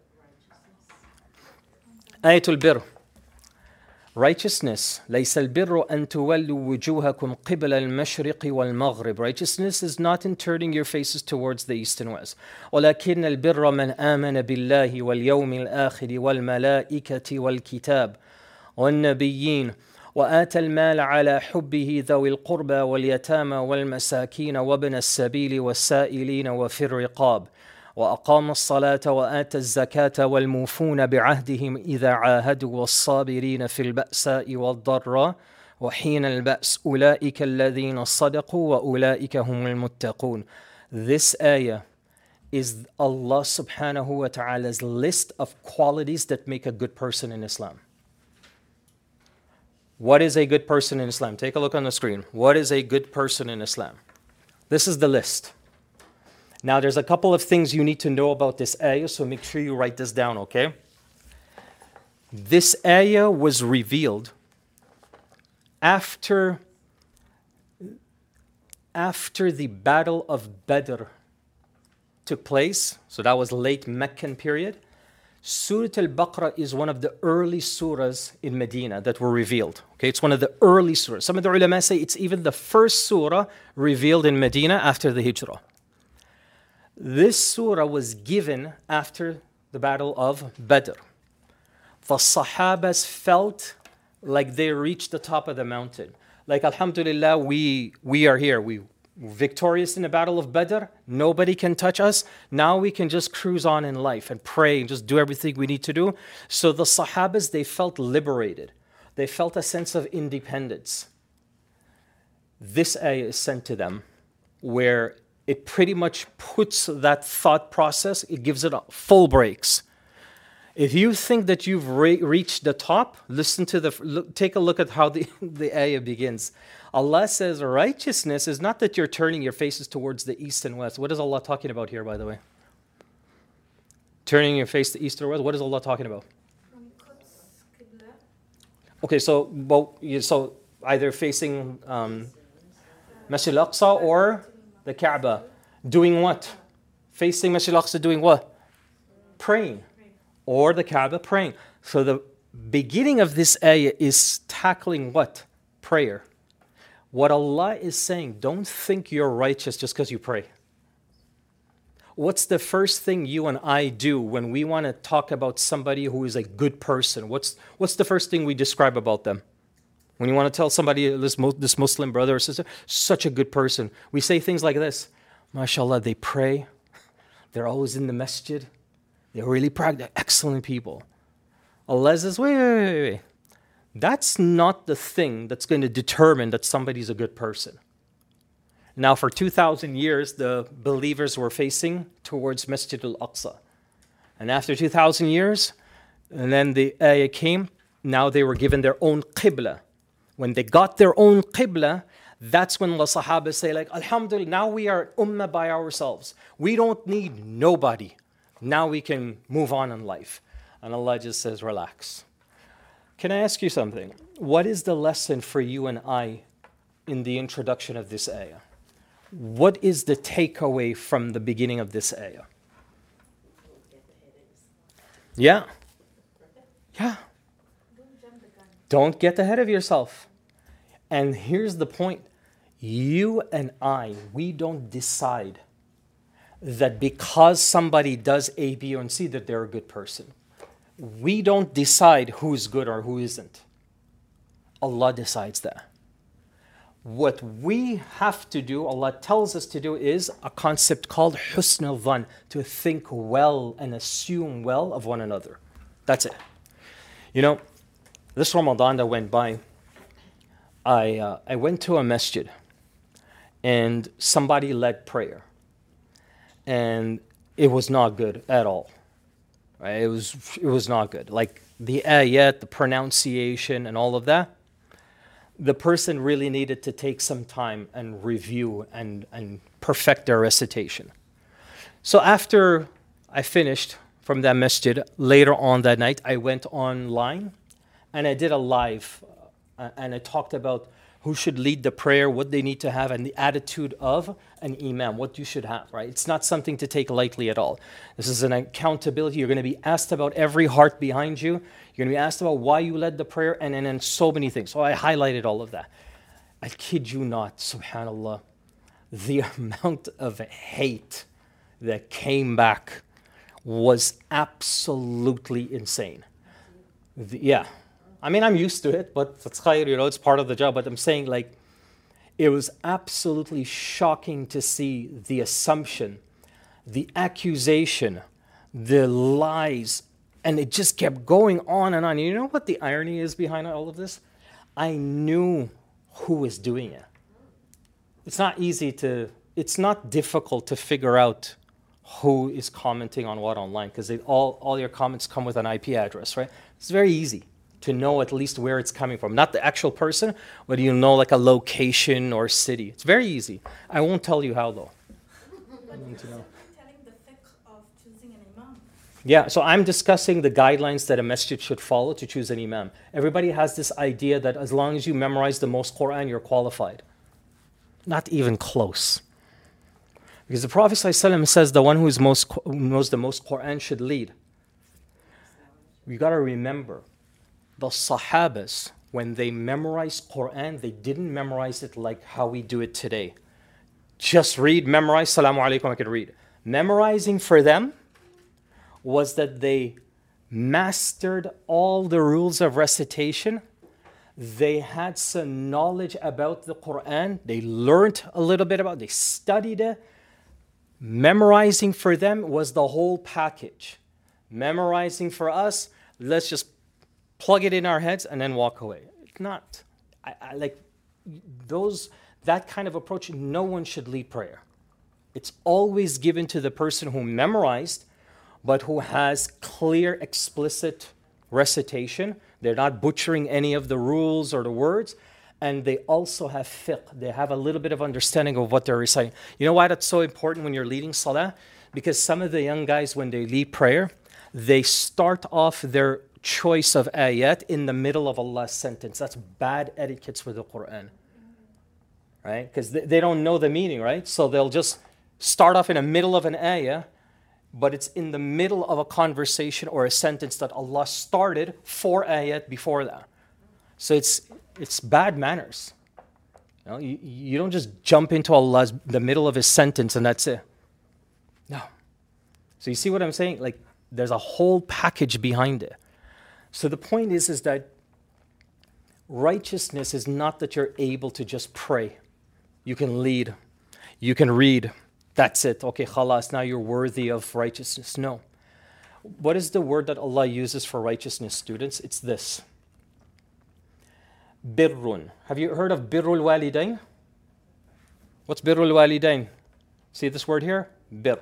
Ayatul Bir. Righteousness. لَيْسَ الْبِرُّ أَن تُوَلُّوا وُجُوهَكُمْ قِبْلَ الْمَشْرِقِ وَالْمَغْرِبِ. Righteousness is not in turning your faces towards the east and west. وَلَكِنَّ الْبِرَّ مَنْ آمَنَ بِاللَّهِ وَالْيَوْمِ الْآخِرِ وَالْمَلَائِكَةِ وَالْكِتَابِ وَالنَّبِيِّينَ وآتى المال على حبه ذوي القربى واليتامى والمساكين وابن السبيل والسائلين وفي الرقاب وأقام الصلاة وآتى الزكاة والموفون بعهدهم إذا عاهدوا والصابرين في البأساء والضراء وحين البأس أولئك الذين صدقوا وأولئك هم المتقون. This ayah is Allah subhanahu wa ta'ala's list of qualities that make a good person in Islam. What is a good person in Islam? Take a look on the screen. What is a good person in Islam? This is the list. Now, there's a couple of things you need to know about this ayah, so make sure you write this down, okay? This ayah was revealed after the Battle of Badr took place. So that was late Meccan period. Surah Al-Baqarah is one of the early surahs in Medina that were revealed. Okay, it's one of the early surahs. Some of the ulama say it's even the first surah revealed in Medina after the Hijrah. This surah was given after the Battle of Badr. The Sahabas felt like they reached the top of the mountain. Like, alhamdulillah, we are here. We were victorious in the Battle of Badr. Nobody can touch us. Now we can just cruise on in life and pray and just do everything we need to do. So the Sahabas, they felt liberated. They felt a sense of independence. This ayah is sent to them where it pretty much puts that thought process, it gives it full brakes. If you think that you've reached the top, take a look at how the ayah begins. Allah says righteousness is not that you're turning your faces towards the east and west. What is Allah talking about here, by the way? Turning your face to east or west, what is Allah talking about? Okay, so either facing Masjid al-Aqsa or the Kaaba. Doing what? Facing Masjid al-Aqsa doing what? Praying. Or the Kaaba praying. So the beginning of this ayah is tackling what? Prayer. What Allah is saying, don't think you're righteous just because you pray. What's the first thing you and I do when we want to talk about somebody who is a good person? What's the first thing we describe about them? When you want to tell somebody, this Muslim brother or sister, such a good person, we say things like this: MashaAllah, they pray, they're always in the masjid, they're really excellent people. Allah says, wait. That's not the thing that's going to determine that somebody's a good person. Now, for 2,000 years, the believers were facing towards Masjid al-Aqsa. And after 2,000 years, and then the ayah came, now they were given their own qibla. When they got their own qibla, that's when the Sahaba say, like, Alhamdulillah, now we are ummah by ourselves. We don't need nobody. Now we can move on in life. And Allah just says, relax. Can I ask you something? What is the lesson for you and I in the introduction of this ayah? What is the takeaway from the beginning of this ayah? Yeah. Don't get ahead of yourself. And here's the point. You and I, we don't decide that because somebody does A, B, or C that they're a good person. We don't decide who's good or who isn't. Allah decides that. What we have to do, Allah tells us to do, is a concept called husn al-dhan, to think well and assume well of one another. That's it. You know, this Ramadan that went by, I went to a masjid and somebody led prayer. And it was not good at all. Right? It was not good. Like the ayat, the pronunciation, and all of that. The person really needed to take some time and review and perfect their recitation. So after I finished from that masjid, later on that night, I went online and I did a live and I talked about who should lead the prayer, what they need to have, and the attitude of an imam, what you should have, right? It's not something to take lightly at all. This is an accountability. You're going to be asked about every heart behind you. You're going to be asked about why you led the prayer, and then so many things. So I highlighted all of that. I kid you not, subhanAllah, the amount of hate that came back was absolutely insane. Yeah. I mean, I'm used to it, but it's khair, you know, it's part of the job. But I'm saying, like, it was absolutely shocking to see the assumption, the accusation, the lies, and it just kept going on and on. You know what the irony is behind all of this? I knew who was doing it. It's not difficult to figure out who is commenting on what online, because all your comments come with an IP address, right? It's very easy to know at least where it's coming from. Not the actual person, but you know, like a location or city. It's very easy. I won't tell you how, though. But you're simply telling the fiqh of choosing an imam. Yeah, so I'm discussing the guidelines that a masjid should follow to choose an imam. Everybody has this idea that as long as you memorize the most Quran, you're qualified. Not even close. Because the Prophet ﷺ says the one who knows the most Quran should lead. You got to remember, the Sahabas, when they memorized Quran, they didn't memorize it like how we do it today. Just read, memorize, Salamu Alaikum, I can read. Memorizing for them was that they mastered all the rules of recitation. They had some knowledge about the Quran. They learned a little bit about it. They studied it. Memorizing for them was the whole package. Memorizing for us, let's just plug it in our heads and then walk away. It's not. I like that kind of approach. No one should lead prayer. It's always given to the person who memorized, but who has clear, explicit recitation. They're not butchering any of the rules or the words. And they also have fiqh. They have a little bit of understanding of what they're reciting. You know why that's so important when you're leading salah? Because some of the young guys, when they lead prayer, they start off their choice of ayat in the middle of Allah's sentence. That's bad etiquette for the Quran. Right? Because they don't know the meaning, right? So they'll just start off in the middle of an ayah, but it's in the middle of a conversation or a sentence that Allah started 4 ayat before that. So it's bad manners. You know, you don't just jump into the middle of his sentence and that's it. No. So you see what I'm saying? Like, there's a whole package behind it. So the point is that righteousness is not that you're able to just pray. You can lead. You can read. That's it. Okay, khalas, now you're worthy of righteousness. No. What is the word that Allah uses for righteousness, students? It's this. Birrun. Have you heard of birrul walidain? What's birrul walidain? See this word here? Bir.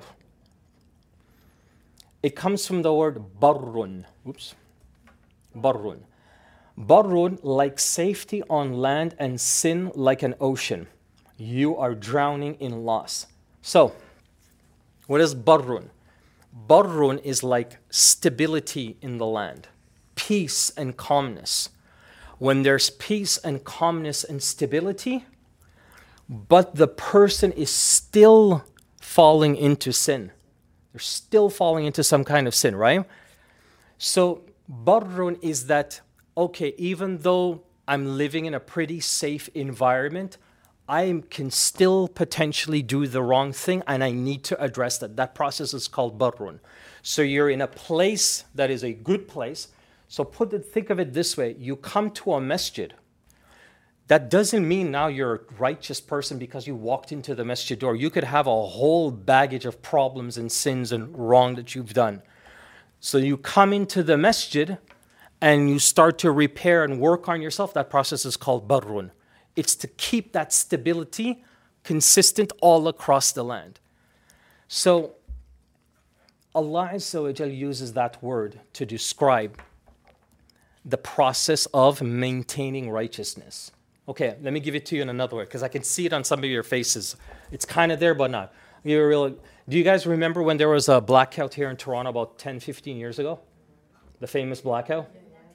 It comes from the word barrun. Oops. Barrun. Barrun, like safety on land, and sin like an ocean. You are drowning in loss. So, what is barrun? Barrun is like stability in the land, peace and calmness. When there's peace and calmness and stability, but the person is still falling into sin. They're still falling into some kind of sin, right? So, barrun is that, okay, even though I'm living in a pretty safe environment, I can still potentially do the wrong thing, and I need to address that. That process is called barrun. So you're in a place that is a good place. So think of it this way. You come to a masjid. That doesn't mean now you're a righteous person because you walked into the masjid door. You could have a whole baggage of problems and sins and wrong that you've done. So you come into the masjid and you start to repair and work on yourself. That process is called barrun. It's to keep that stability consistent all across the land. So Allah Azza wa Jal uses that word to describe the process of maintaining righteousness. Okay, let me give it to you in another way, because I can see it on some of your faces. It's kind of there, but not. Do you guys remember when there was a blackout here in Toronto about 10, 15 years ago? The famous blackout?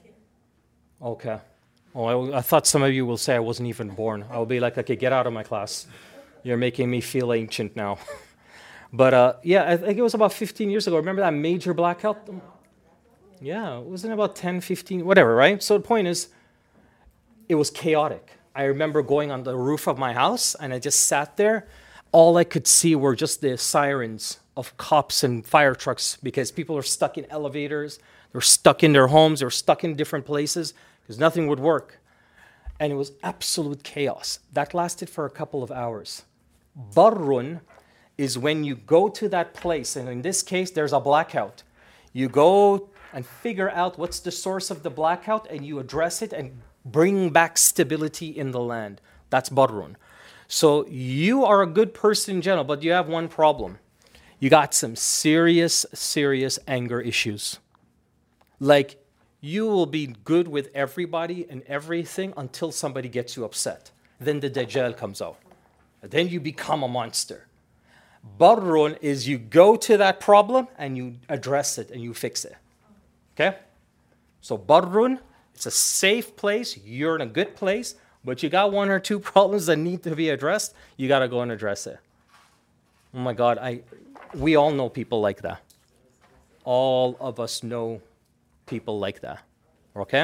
Okay. Oh, I thought some of you will say I wasn't even born. I'll be like, okay, get out of my class. You're making me feel ancient now. But yeah, I think it was about 15 years ago. Remember that major blackout? Yeah, it wasn't about 10, 15, whatever, right? So the point is, it was chaotic. I remember going on the roof of my house, and I just sat there. All I could see were just the sirens of cops and fire trucks, because people are stuck in elevators. They're stuck in their homes. They're stuck in different places because nothing would work. And it was absolute chaos. That lasted for a couple of hours. Barrun is when you go to that place, and in this case, there's a blackout. You go and figure out what's the source of the blackout, and you address it and bring back stability in the land. That's barrun. So you are a good person in general, but you have one problem. You got some serious, serious anger issues. Like, you will be good with everybody and everything until somebody gets you upset. Then the Dajjal comes out. Then you become a monster. Barrun is you go to that problem and you address it and you fix it. Okay? So barrun, it's a safe place. You're in a good place, but you got one or two problems that need to be addressed. You got to go and address it. Oh my God, we all know people like that. All of us know people like that. Okay?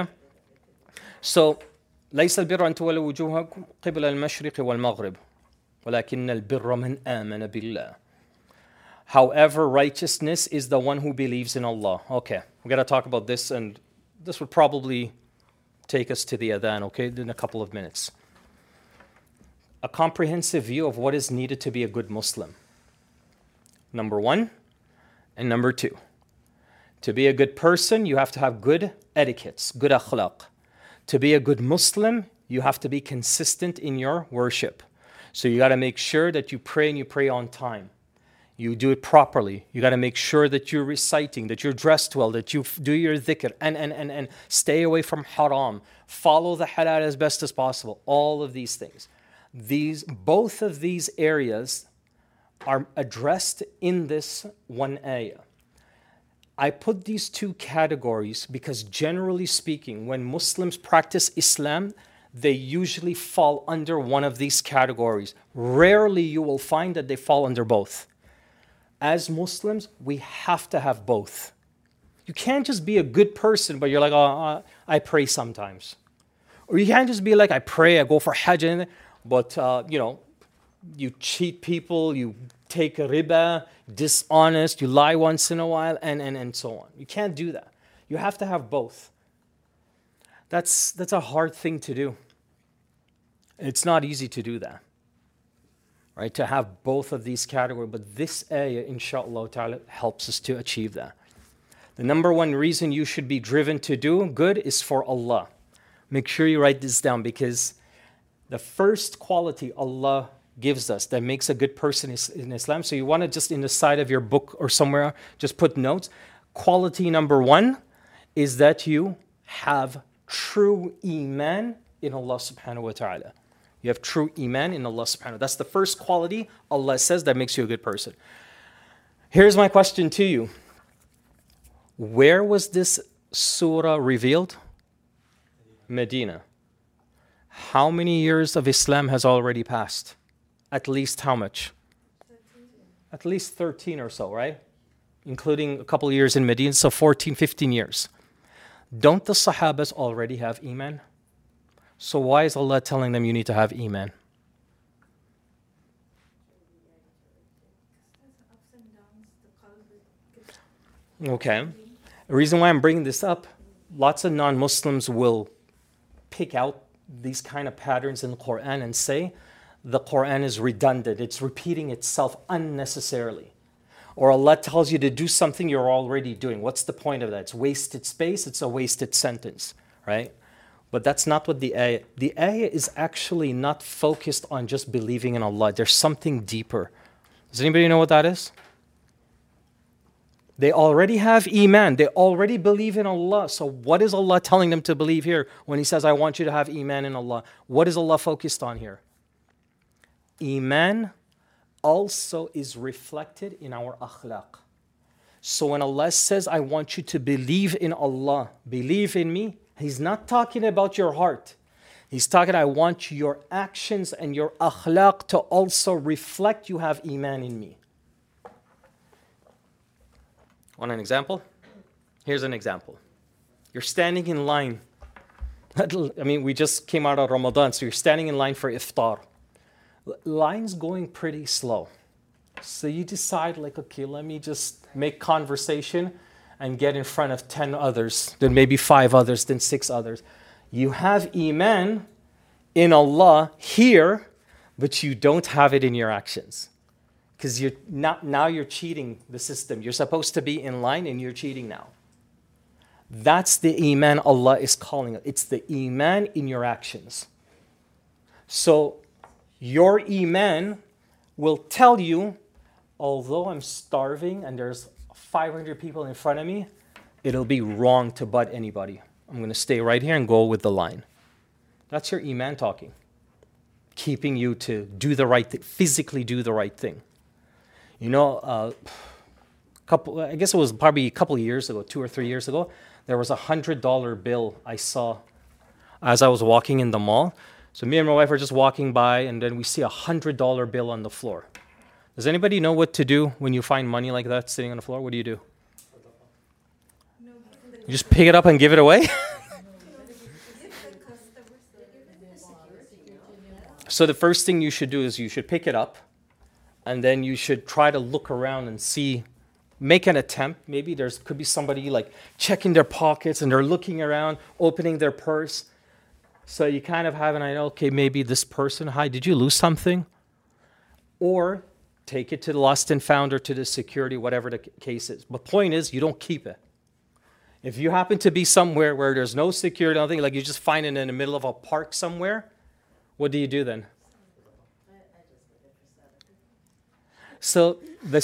So, ليس البر أن تولوا وجوهكم قبل المشرق والمغرب ولكن البر من آمن بالله. However, righteousness is the one who believes in Allah. Okay, we're going to talk about this, and this would probably take us to the adhan, okay, in a couple of minutes. A comprehensive view of what is needed to be a good Muslim. Number one and number two. To be a good person, you have to have good etiquettes, good akhlaq. To be a good Muslim, you have to be consistent in your worship. So you got to make sure that you pray and you pray on time. You do it properly. You got to make sure that you're reciting, that you're dressed well, that you do your dhikr, and stay away from haram. Follow the halal as best as possible. All of these things. Both of these areas are addressed in this one ayah. I put these two categories because generally speaking, when Muslims practice Islam, they usually fall under one of these categories. Rarely you will find that they fall under both. As Muslims, we have to have both. You can't just be a good person, but you're like, oh, I pray sometimes. Or you can't just be like, I pray, I go for Hajj, but you cheat people, you take a riba, dishonest, you lie once in a while, and so on. You can't do that. You have to have both. That's a hard thing to do. It's not easy to do that. Right, to have both of these categories, but this ayah, inshallah ta'ala, helps us to achieve that. The number one reason you should be driven to do good is for Allah. Make sure you write this down, because the first quality Allah gives us that makes a good person in Islam. So you want to just in the side of your book or somewhere, just put notes. Quality number one is that you have true iman in Allah subhanahu wa ta'ala. You have true iman in Allah subhanahu wa ta'ala. That's the first quality Allah says that makes you a good person. Here's my question to you. Where was this surah revealed? Medina. How many years of Islam has already passed? At least how much? 13. At least 13 or so, right? Including a couple of years in Medina, so 14, 15 years. Don't the Sahabas already have iman? So why is Allah telling them you need to have iman? There's ups and downs, the qalb. Okay. The reason why I'm bringing this up, lots of non-Muslims will pick out these kind of patterns in the Quran and say the Quran is redundant. It's repeating itself unnecessarily. Or Allah tells you to do something you're already doing. What's the point of that? It's wasted space. It's a wasted sentence, right? But that's not what the ayah is actually not focused on just believing in Allah. There's something deeper. Does anybody know what that is? They already have iman. They already believe in Allah. So what is Allah telling them to believe here when He says, I want you to have iman in Allah? What is Allah focused on here? Iman also is reflected in our akhlaq. So when Allah says, I want you to believe in Allah, believe in me, He's not talking about your heart. He's talking, I want your actions and your akhlaq to also reflect you have iman in me. Want an example? Here's an example. You're standing in line. I mean, we just came out of Ramadan, so you're standing in line for iftar. Line's going pretty slow. So you decide, like, okay, let me just make conversation and get in front of 10 others, then maybe 5 others, then 6 others. You have iman in Allah here, but you don't have it in your actions. Because now you're cheating the system. You're supposed to be in line and you're cheating now. That's the iman Allah is calling it. It's the iman in your actions. So your iman will tell you, although I'm starving and there's 500 people in front of me, it'll be wrong to butt anybody. I'm going to stay right here and go with the line. That's your iman talking. Keeping you to do the right thing, physically do the right thing. You know, I guess it was probably a couple of years ago, 2 or 3 years ago, there was a $100 bill I saw as I was walking in the mall. So me and my wife were just walking by, and then we see a $100 bill on the floor. Does anybody know what to do when you find money like that sitting on the floor? What do? You just pick it up and give it away? So the first thing you should do is you should pick it up, and then you should try to look around and see, make an attempt. Maybe could be somebody like checking their pockets and they're looking around, opening their purse. So you kind of have an idea, okay, maybe this person, hi, did you lose something? Or take it to the lost and found or to the security, whatever the case is. But point is, you don't keep it. If you happen to be somewhere where there's no security, nothing, like you just find it in the middle of a park somewhere, what do you do then? So the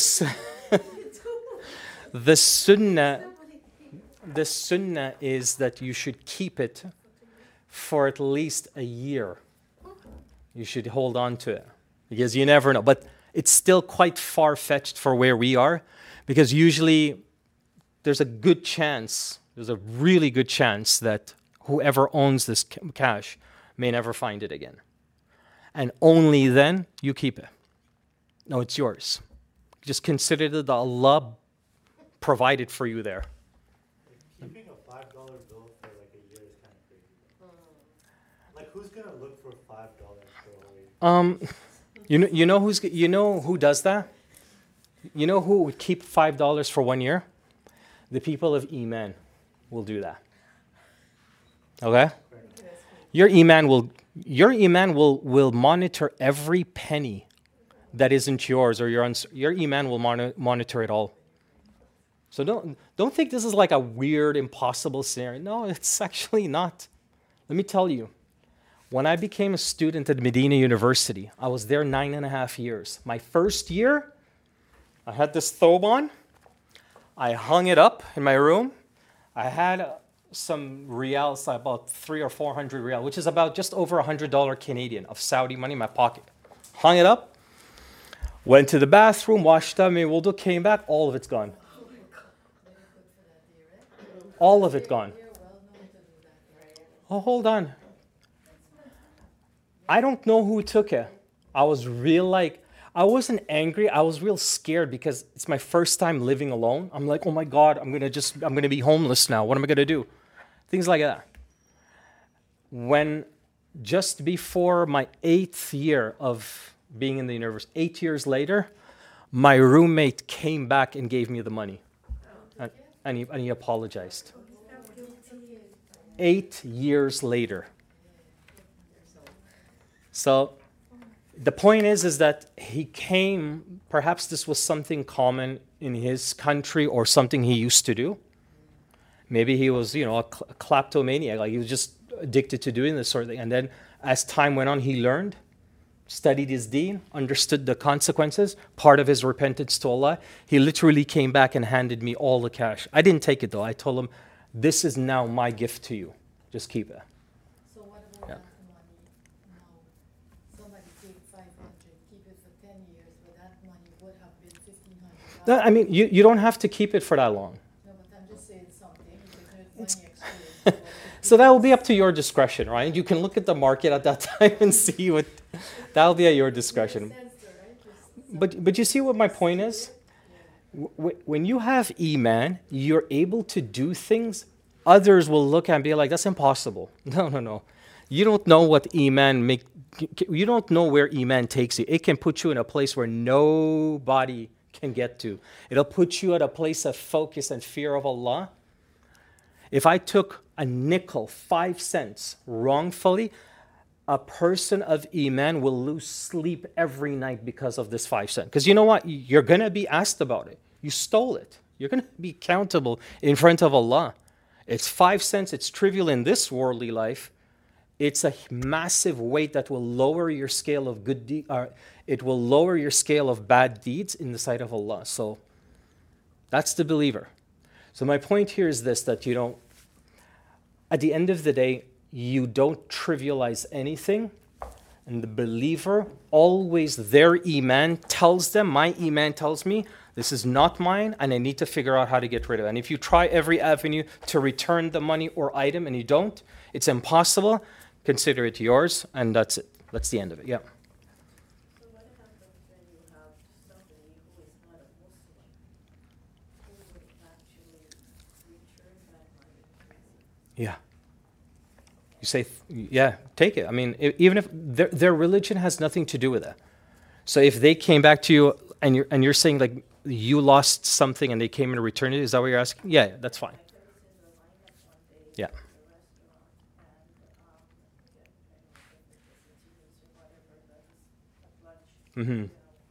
sunnah is that you should keep it for at least a year. You should hold on to it because you never know. But it's still quite far-fetched for where we are, because usually there's a really good chance that whoever owns this cash may never find it again. And only then you keep it. No, it's yours. Just consider that Allah provided for you there. Keeping a $5 bill for like a year is kind of crazy. Like, who's gonna look for $5 bill? You know who does that? You know who would keep $5 for 1 year? The people of Iman will do that. Okay? Your Iman will monitor every penny that isn't yours, or your Iman will monitor it all. So don't think this is like a weird, impossible scenario. No, it's actually not. Let me tell you, when I became a student at Medina University, I was there 9.5 years. My first year, I had this thobe on. I hung it up in my room. I had some reals, about 300 or 400 real, which is about just over $100 Canadian of Saudi money in my pocket. Hung it up, went to the bathroom, washed up, made wudu, came back, all of it's gone. All of it gone. Oh, hold on. I don't know who took it. I was I wasn't angry. I was real scared because it's my first time living alone. I'm like, oh my God, I'm gonna be homeless now. What am I gonna do? Things like that. When just before my 8th year of being in the university, 8 years later, my roommate came back and gave me the money. And he apologized. 8 years later. So the point is that he came, perhaps this was something common in his country or something he used to do. Maybe he was, a kleptomaniac, like he was just addicted to doing this sort of thing. And then as time went on, he learned, studied his deen, understood the consequences, part of his repentance to Allah. He literally came back and handed me all the cash. I didn't take it though. I told him, this is now my gift to you. Just keep it. So what about that money now? Somebody paid 500, keep it for 10 years, but that money would have been $1,500. No, I mean, you don't have to keep it for that long. No, but I'm just saying something. Because money exchange. So that will be up to your discretion, right? You can look at the market at that time and see what, that will be at your discretion. But you see what my point is? When you have Iman, you're able to do things others will look and be like, that's impossible. No. You don't know what Iman you don't know where Iman takes you. It can put you in a place where nobody can get to. It'll put you at a place of focus and fear of Allah. If I took a nickel, 5 cents, wrongfully, a person of Iman will lose sleep every night because of this 5 cents. Because you know what? You're going to be asked about it. You stole it. You're going to be accountable in front of Allah. It's 5 cents. It's trivial in this worldly life. It's a massive weight that will lower your scale of good it will lower your scale of bad deeds in the sight of Allah. So that's the believer. So my point here is this, that at the end of the day, you don't trivialize anything. And the believer, always their Iman tells them, my Iman tells me, this is not mine and I need to figure out how to get rid of it. And if you try every avenue to return the money or item and you don't, it's impossible. Consider it yours, and that's it. That's the end of it. Yeah. So what happens when you have somebody who is not a Muslim, who would actually return that money? Yeah. You say, yeah, take it. I mean, even if their religion has nothing to do with that. So if they came back to you and you're saying like you lost something and they came and returned it, is that what you're asking? Yeah, that's fine. Yeah. Mm-hmm. And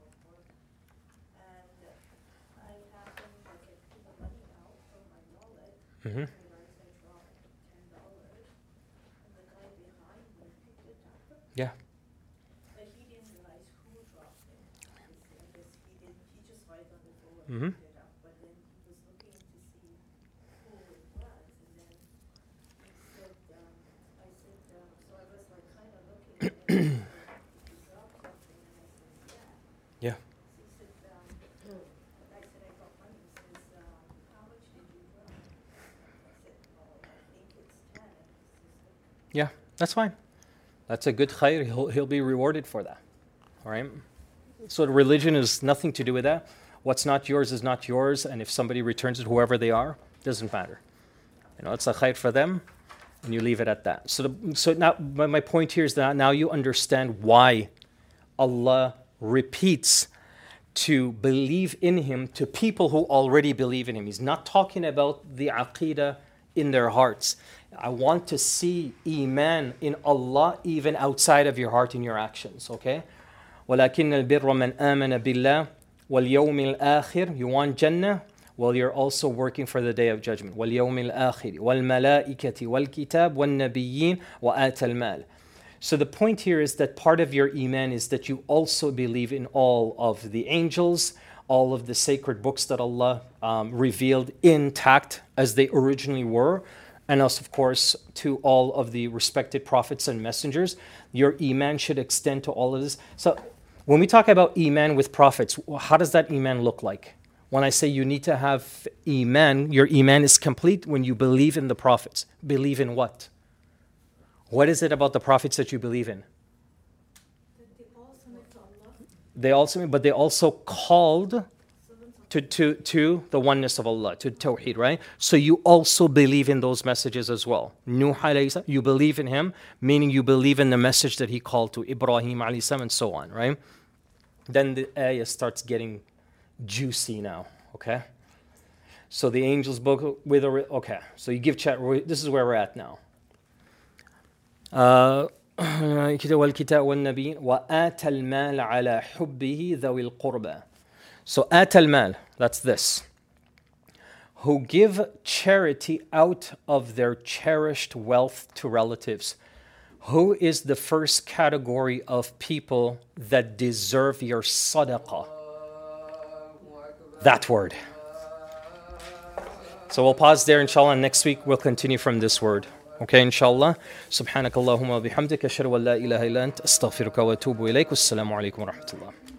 I happened to get the money out from my wallet, Mm-hmm. and I dropped $10, and the guy behind me picked it up. Yeah. But he didn't realize who dropped it. I guess he didn't. He just right on the floor Mhm. and picked it up. But then he was looking to see who it was, and then he said, so I was like kind of looking at him. Did you drop something? And I said, yeah. Yeah. He said, I said, I got money. He says, how much did you drop? I said, oh, I think it's 10. He says, Yeah, that's fine. That's a good khair. He'll be rewarded for that. All right? So the religion has nothing to do with that. What's not yours is not yours, and if somebody returns it, whoever they are, doesn't matter. It's a khair for them, and you leave it at that. So now my point here is that now you understand why Allah repeats to believe in Him to people who already believe in Him. He's not talking about the aqeedah in their hearts. I want to see Iman in Allah even outside of your heart in your actions, okay? وَلَكِنَّ الْبِرَّ مَنْ آمَنَ بِاللَّهِ وَالْيَوْمِ الْآخِرِ. You want Jannah? Well, you're also working for the day of judgment. وَالْيَوْمِ الْآخِرِ وَالْمَلَائِكَةِ وَالْكِتَابِ وَالنَّبِيِّينَ وَآتَى الْمَالِ. So the point here is that part of your iman is that you also believe in all of the angels, all of the sacred books that Allah revealed intact as they originally were, and also, of course, to all of the respected prophets and messengers. Your iman should extend to all of this. So when we talk about iman with prophets, how does that iman look like? When I say you need to have iman, your iman is complete when you believe in the prophets. Believe in what? What is it about the prophets that you believe in? That they all submit to Allah. But they also called to the oneness of Allah, to Tawheed, right? So you also believe in those messages as well. Nuh alayhi salam, you believe in him, meaning you believe in the message that he called to Ibrahim alayhi salam and so on, right? Then the ayah starts getting juicy now, okay? So the angels book with okay, so you give chat, this is where we're at now. والكتاب والنبيين وآتى المال على حبه ذوي القربى. So آتى المال, that's this. Who give charity out of their cherished wealth to relatives. Who is the first category of people that deserve your sadaqah? That word. So we'll pause there, inshallah, and next week we'll continue from this word. Okay, inshallah. Subhanakallahumma bihamdika ashhadu an la ilaha illa anta astaghfiruka wa atubu ilayk. Wassalamu alaikum wa rahmatullah.